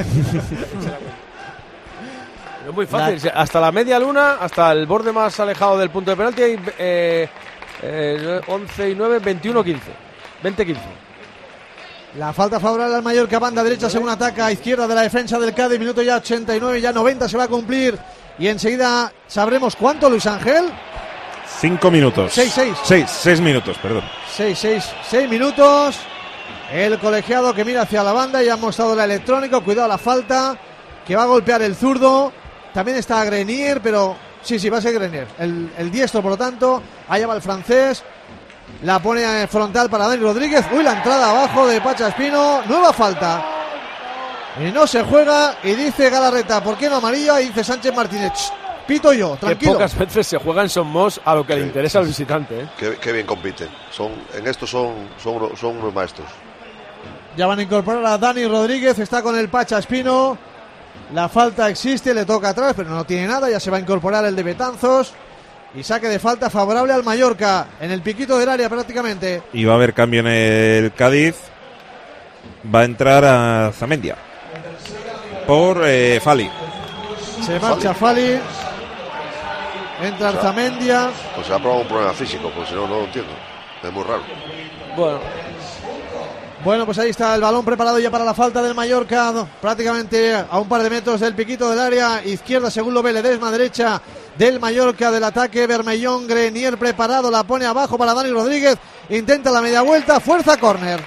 Es muy fácil. La... Hasta la media luna, hasta el borde más alejado del punto de penalti, hay eh, eh, once y nueve, veintiuno, quince. veinte, quince. La falta favorable al Mallorca, banda derecha según ataca a izquierda de la defensa del Cádiz. Minuto ya ochenta y nueve, ya noventa se va a cumplir. Y enseguida sabremos cuánto, Luis Ángel. Cinco minutos. Seis, seis. Seis, seis minutos, perdón. Seis, seis, seis minutos. El colegiado que mira hacia la banda, ya ha mostrado la electrónica. Cuidado la falta, que va a golpear el zurdo. También está Grenier, pero sí, sí, va a ser Grenier. El, el diestro, por lo tanto, allá va el francés. La pone frontal para Dani Rodríguez. Uy, la entrada abajo de Pacha Espino. Nueva falta. Y no se juega. Y dice Galarreta, ¿por qué no amarilla? Y dice Sánchez Martínez, pito yo, tranquilo. Que pocas veces se juega en Somos a lo que sí, le interesa al visitante. ¿eh? Qué, qué bien compiten. Son, en esto son, son, uno, son unos maestros. Ya van a incorporar a Dani Rodríguez. Está con el Pacha Espino. La falta existe, le toca atrás, pero no tiene nada. Ya se va a incorporar el de Betanzos. Y saque de falta favorable al Mallorca. En el piquito del área prácticamente. Y va a haber cambio en el Cádiz. Va a entrar a Zamendia. Por eh, Fali. Se marcha Fali. Entra Arzamendia. Pues se ha probado un problema físico, pues si no, no lo entiendo. Es muy raro. Bueno. Bueno, pues ahí está el balón preparado ya para la falta del Mallorca. Prácticamente a un par de metros del piquito del área. Izquierda, según lo ve Ledesma. Derecha del Mallorca del ataque. Bermellón, Grenier preparado. La pone abajo para Dani Rodríguez. Intenta la media vuelta. Fuerza córner.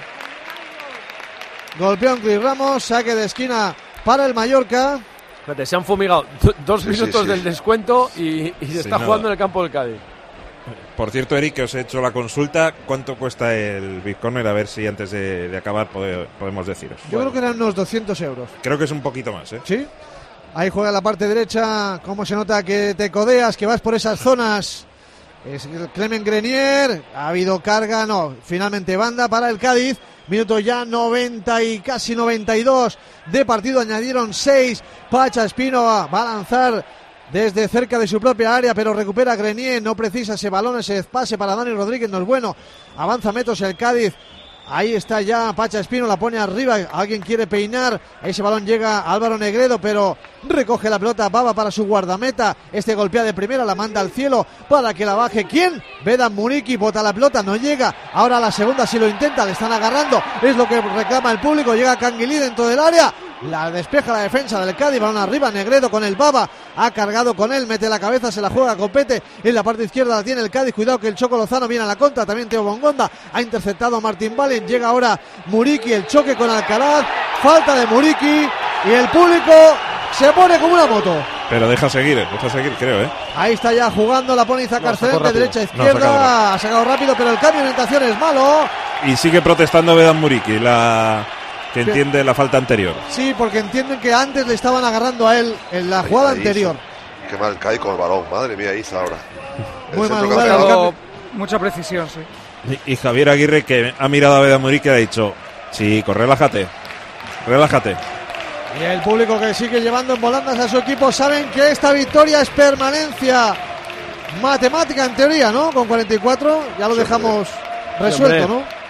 Golpeó en Cris Ramos. Saque de esquina para el Mallorca. Fíjate, se han fumigado dos sí, minutos sí, sí. del descuento y, y se sí, está no. jugando en el campo del Cádiz. Por cierto, Eric, que os he hecho la consulta. ¿Cuánto cuesta el Big Corner? A ver si antes de, de acabar pode, podemos deciros. Yo bueno. creo que eran unos doscientos euros. Creo que es un poquito más, ¿eh? Sí. Ahí juega la parte derecha. Cómo se nota que te codeas, que vas por esas zonas. Es Clement Grenier. Ha habido carga, no. Finalmente banda para el Cádiz. Minuto ya noventa y casi noventa y dos de partido. Añadieron seis. Pacha Espino va a lanzar desde cerca de su propia área, pero recupera Grenier. No precisa ese balón, ese pase para Dani Rodríguez. No es bueno. Avanza metros el Cádiz. Ahí está ya Pacha Espino, la pone arriba. Alguien quiere peinar. Ese balón llega a Álvaro Negredo, pero recoge la pelota Baba para su guardameta. Este golpea de primera, la manda al cielo para que la baje. ¿Quién? Vedan Muriqui, bota la pelota, no llega. Ahora la segunda si lo intenta, le están agarrando. Es lo que reclama el público. Llega Canguilí dentro del área. La despeja la defensa del Cádiz, balón arriba, Negredo con el Baba, ha cargado con él, mete la cabeza, se la juega, Copete, en la parte izquierda la tiene el Cádiz, cuidado que el Choco Lozano viene a la contra, también Teo Bongonda, ha interceptado a Martín Valen, llega ahora Muriqui, el choque con Alcaraz, falta de Muriqui y el público se pone como una moto. Pero deja seguir, deja seguir, creo, ¿eh? Ahí está ya jugando, la pone Isaac Arcelén de derecha a izquierda, no, ha, sacado ha sacado rápido, pero el cambio de orientación es malo. Y sigue protestando Vedan Muriqui, la... que entiende la falta anterior. Sí, porque entienden que antes le estaban agarrando a él en la jugada anterior. Qué mal cae con el balón, madre mía, Isa ahora. Muy mal jugado, mucha precisión, sí. Y, y Javier Aguirre, que ha mirado a Vedan Muriqui, ha dicho, chico, relájate, relájate. Y el público que sigue llevando en volandas a su equipo, saben que esta victoria es permanencia matemática en teoría, ¿no? Con cuarenta y cuatro, ya lo dejamos resuelto, ¿no?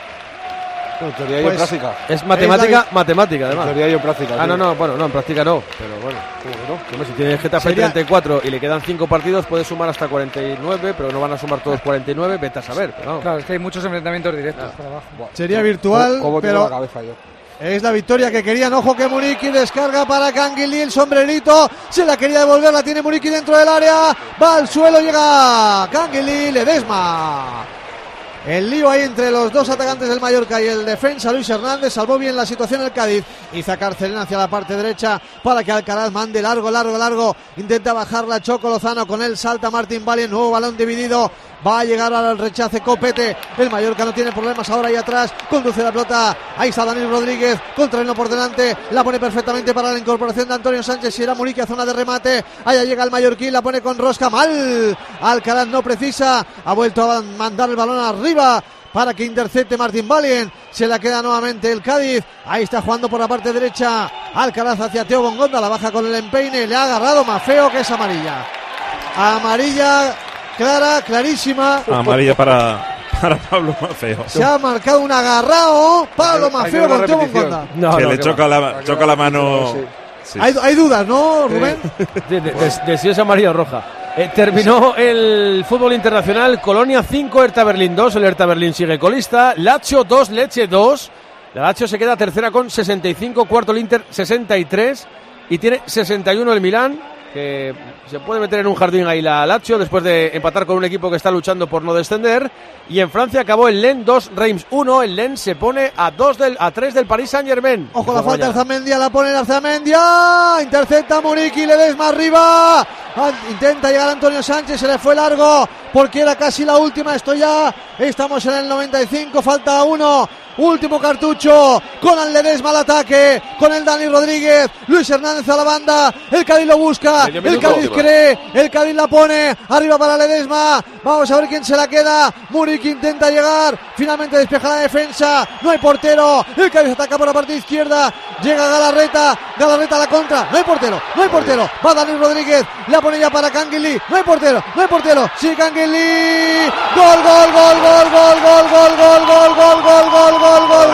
En teoría pues y en práctica. Es matemática, es la... matemática además. En teoría y en práctica. Ah, no, no, bueno, no, en práctica no. Pero bueno, no? Como si tienes Getafe Sería... treinta y cuatro y le quedan cinco partidos, puedes sumar hasta cuarenta y nueve, pero no van a sumar todos cuarenta y nueve, vete a saber. Pero no. Claro, es que hay muchos enfrentamientos directos ah. por abajo. Buah. Sería virtual, ¿Cómo, cómo pero la cabeza yo? Es la victoria que querían. Ojo que Muriqui descarga para Canguilí, el sombrerito, se la quería devolver, la tiene Muriqui dentro del área, va al suelo, llega Canguilí, Ledesma. El lío ahí entre los dos atacantes del Mallorca y el defensa Luis Hernández. Salvó bien la situación el Cádiz. Isaac Arcelén hacia la parte derecha para que Alcaraz mande largo, largo, largo. Intenta bajarla Choco Lozano, con él salta Martín Valen. Nuevo balón dividido. Va a llegar al rechace Copete. El Mallorca no tiene problemas ahora ahí atrás. Conduce la pelota. Ahí está Daniel Rodríguez. Contrarreloj por delante. La pone perfectamente para la incorporación de Antonio Sánchez. Y era Muriqui a zona de remate. Allá llega el mallorquín. La pone con rosca. Mal. Alcaraz no precisa. Ha vuelto a mandar el balón arriba para que intercepte Martín Valen. Se la queda nuevamente el Cádiz. Ahí está jugando por la parte derecha Alcaraz hacia Teo Bongonda. La baja con el empeine. Le ha agarrado más feo que es amarilla. Amarilla clara, clarísima. Amarilla para, para Pablo Mafeo. Se ha marcado un agarrao Pablo Mafeo con Teo Monconda. No, que no, le que choca, la, choca la mano. Sí. Sí. Hay, hay dudas, ¿no, Rubén? De, de, de, de si es amarilla o roja. Eh, terminó el fútbol internacional. Colonia cinco, Hertha Berlín dos. El Hertha Berlín sigue colista. Lazio dos, Lecce dos. La Lazio se queda tercera con sesenta y cinco. Cuarto el Inter sesenta y tres. Y tiene sesenta y uno el Milán, que se puede meter en un jardín ahí la Lazio después de empatar con un equipo que está luchando por no descender. Y en Francia acabó el Lens dos, Reims uno. El Lens se pone a dos del, a tres del Paris Saint-Germain. Ojo, la falta de Arzamendia, la pone Arzamendia. Intercepta Muriqui, Ledesma arriba. Intenta llegar Antonio Sánchez, se le fue largo porque era casi la última. Esto ya, estamos en el noventa y cinco, falta uno. Último cartucho, con el Ledesma al ataque, con el Dani Rodríguez, Luis Hernández a la banda, el Cádiz lo busca, el Cádiz cree, el Cádiz la pone, arriba para Ledesma, vamos a ver quién se la queda, Muriqui intenta llegar, finalmente despeja la defensa, no hay portero, el Cádiz ataca por la parte izquierda, llega Galarreta, Galarreta a la contra, no hay portero, no hay portero, va Dani Rodríguez, la pone ya para Canguilí, no hay portero, no hay portero, sí Canguilí, gol, gol, gol, gol, gol, gol, gol, gol, gol, gol, gol, gol, gol. Gol, gol,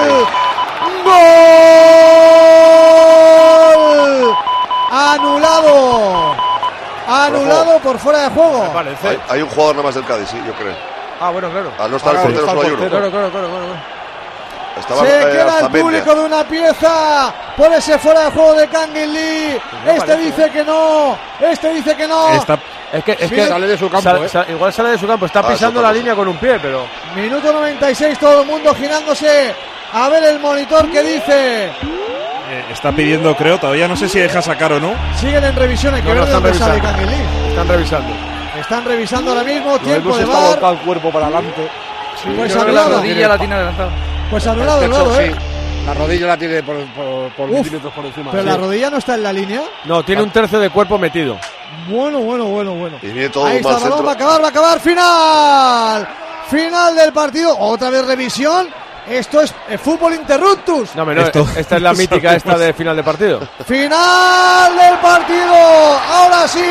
gol, anulado, anulado por fuera de juego. Hay, hay un jugador nada más del Cádiz, sí, yo creo. Ah, bueno, claro. Al no estar el portero solo hay uno. Claro, claro, claro, claro. Estaba, se eh, queda el público de una pieza por ese fuera de juego de Canguilí. Este parece. dice que no, este dice que no. Está, es que, es sí, que sale de su campo. Sal, ¿eh? sal, igual sale de su campo. Está ah, pisando la línea con un pie, pero. Minuto noventa y seis, todo el mundo girándose a ver el monitor que dice. Eh, está pidiendo, creo, todavía no sé si deja sacar o no. Siguen en revisión, hay que no, ver no, de dónde revisando. sale Canguilí. Están revisando. Están revisando ahora mismo, Lo tiempo de está bar. volcado el cuerpo para adelante. Sí, pues anulado. La rodilla la tiene adelantada. Pues anulado de nuevo, ¿eh? La rodilla la tiene por, por, por milímetros por encima. Pero sí. La rodilla no está en la línea. No, tiene un tercio de cuerpo metido. Bueno, bueno, bueno, bueno. Y viene todo ahí un está, mal el balón, centro. va a acabar, va a acabar. Final. Final del partido. Otra vez revisión. Esto es eh, fútbol interruptus. No, no, Esto, esta es la mítica esta de final de partido. Final del partido. Ahora sí.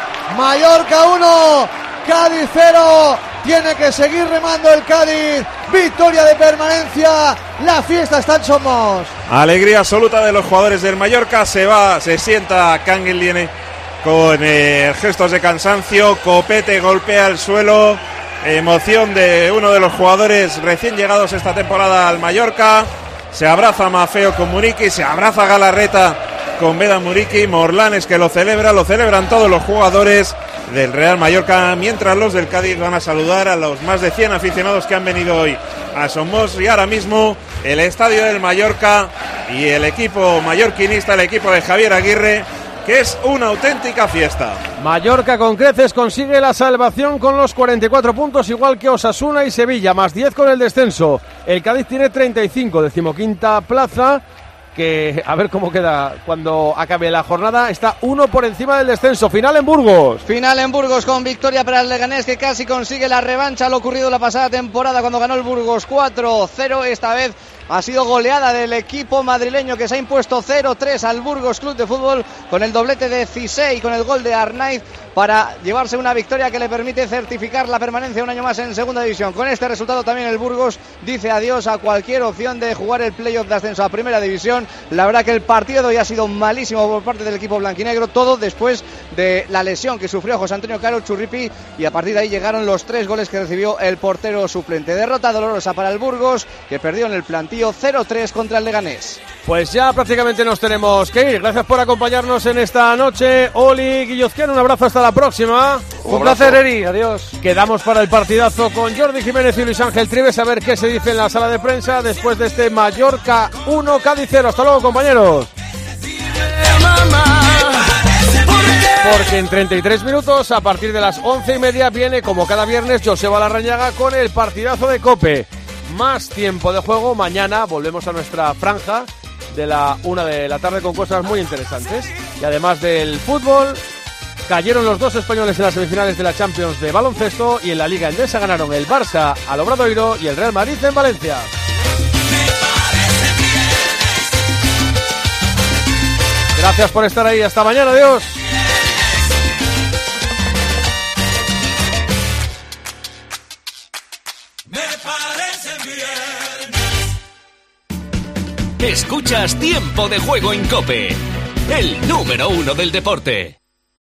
Mallorca uno. Cádiz cero. Tiene que seguir remando el Cádiz. Victoria de permanencia. La fiesta está en Somos. Alegría absoluta de los jugadores del Mallorca. Se va, se sienta Canguilí con eh, gestos de cansancio. Copete golpea el suelo. Emoción de uno de los jugadores recién llegados esta temporada al Mallorca. Se abraza Mafeo con Muriqui. Se abraza Galarreta con Beda Muriqui. Morlanes que lo celebra. Lo celebran todos los jugadores del Real Mallorca, mientras los del Cádiz van a saludar a los más de cien aficionados que han venido hoy a Somos. Y ahora mismo el estadio del Mallorca y el equipo mallorquinista, el equipo de Javier Aguirre, que es una auténtica fiesta. Mallorca con creces consigue la salvación con los cuarenta y cuatro puntos, igual que Osasuna y Sevilla, más diez con el descenso. El Cádiz tiene treinta y cinco, decimoquinta plaza, que a ver cómo queda cuando acabe la jornada. Está uno por encima del descenso. Final en Burgos. Final en Burgos con victoria para el Leganés, que casi consigue la revancha lo ocurrido la pasada temporada cuando ganó el Burgos cuatro cero. Esta vez ha sido goleada del equipo madrileño, que se ha impuesto cero tres al Burgos Club de Fútbol con el doblete de Cissé y con el gol de Arnaiz para llevarse una victoria que le permite certificar la permanencia un año más en segunda división. Con este resultado también el Burgos dice adiós a cualquier opción de jugar el playoff de ascenso a primera división. La verdad que el partido de hoy ha sido malísimo por parte del equipo blanquinegro, todo después de la lesión que sufrió José Antonio Caro Churripi, y a partir de ahí llegaron los tres goles que recibió el portero suplente. Derrota dolorosa para el Burgos, que perdió en el plantío cero tres contra el Leganés. Pues ya prácticamente nos tenemos que ir. Gracias por acompañarnos en esta noche. Oli Guillozquiano, un abrazo, hasta la próxima. Un, un placer, Eri, adiós. Quedamos para el partidazo con Jordi Jiménez y Luis Ángel Trives, a ver qué se dice en la sala de prensa después de este Mallorca uno, Cádiz cero. Hasta luego, compañeros. Porque en treinta y tres minutos, a partir de las once y media, viene como cada viernes Joseba Larrañaga con el partidazo de COPE. Más tiempo de juego. Mañana volvemos a nuestra franja de la una de la tarde con cosas muy interesantes. Y además del fútbol, cayeron los dos españoles en las semifinales de la Champions de baloncesto, y en la Liga Endesa ganaron el Barça al Obradoiro y el Real Madrid en Valencia. Gracias por estar ahí. Hasta mañana. Adiós. Me Escuchas Tiempo de Juego en COPE, el número uno del deporte.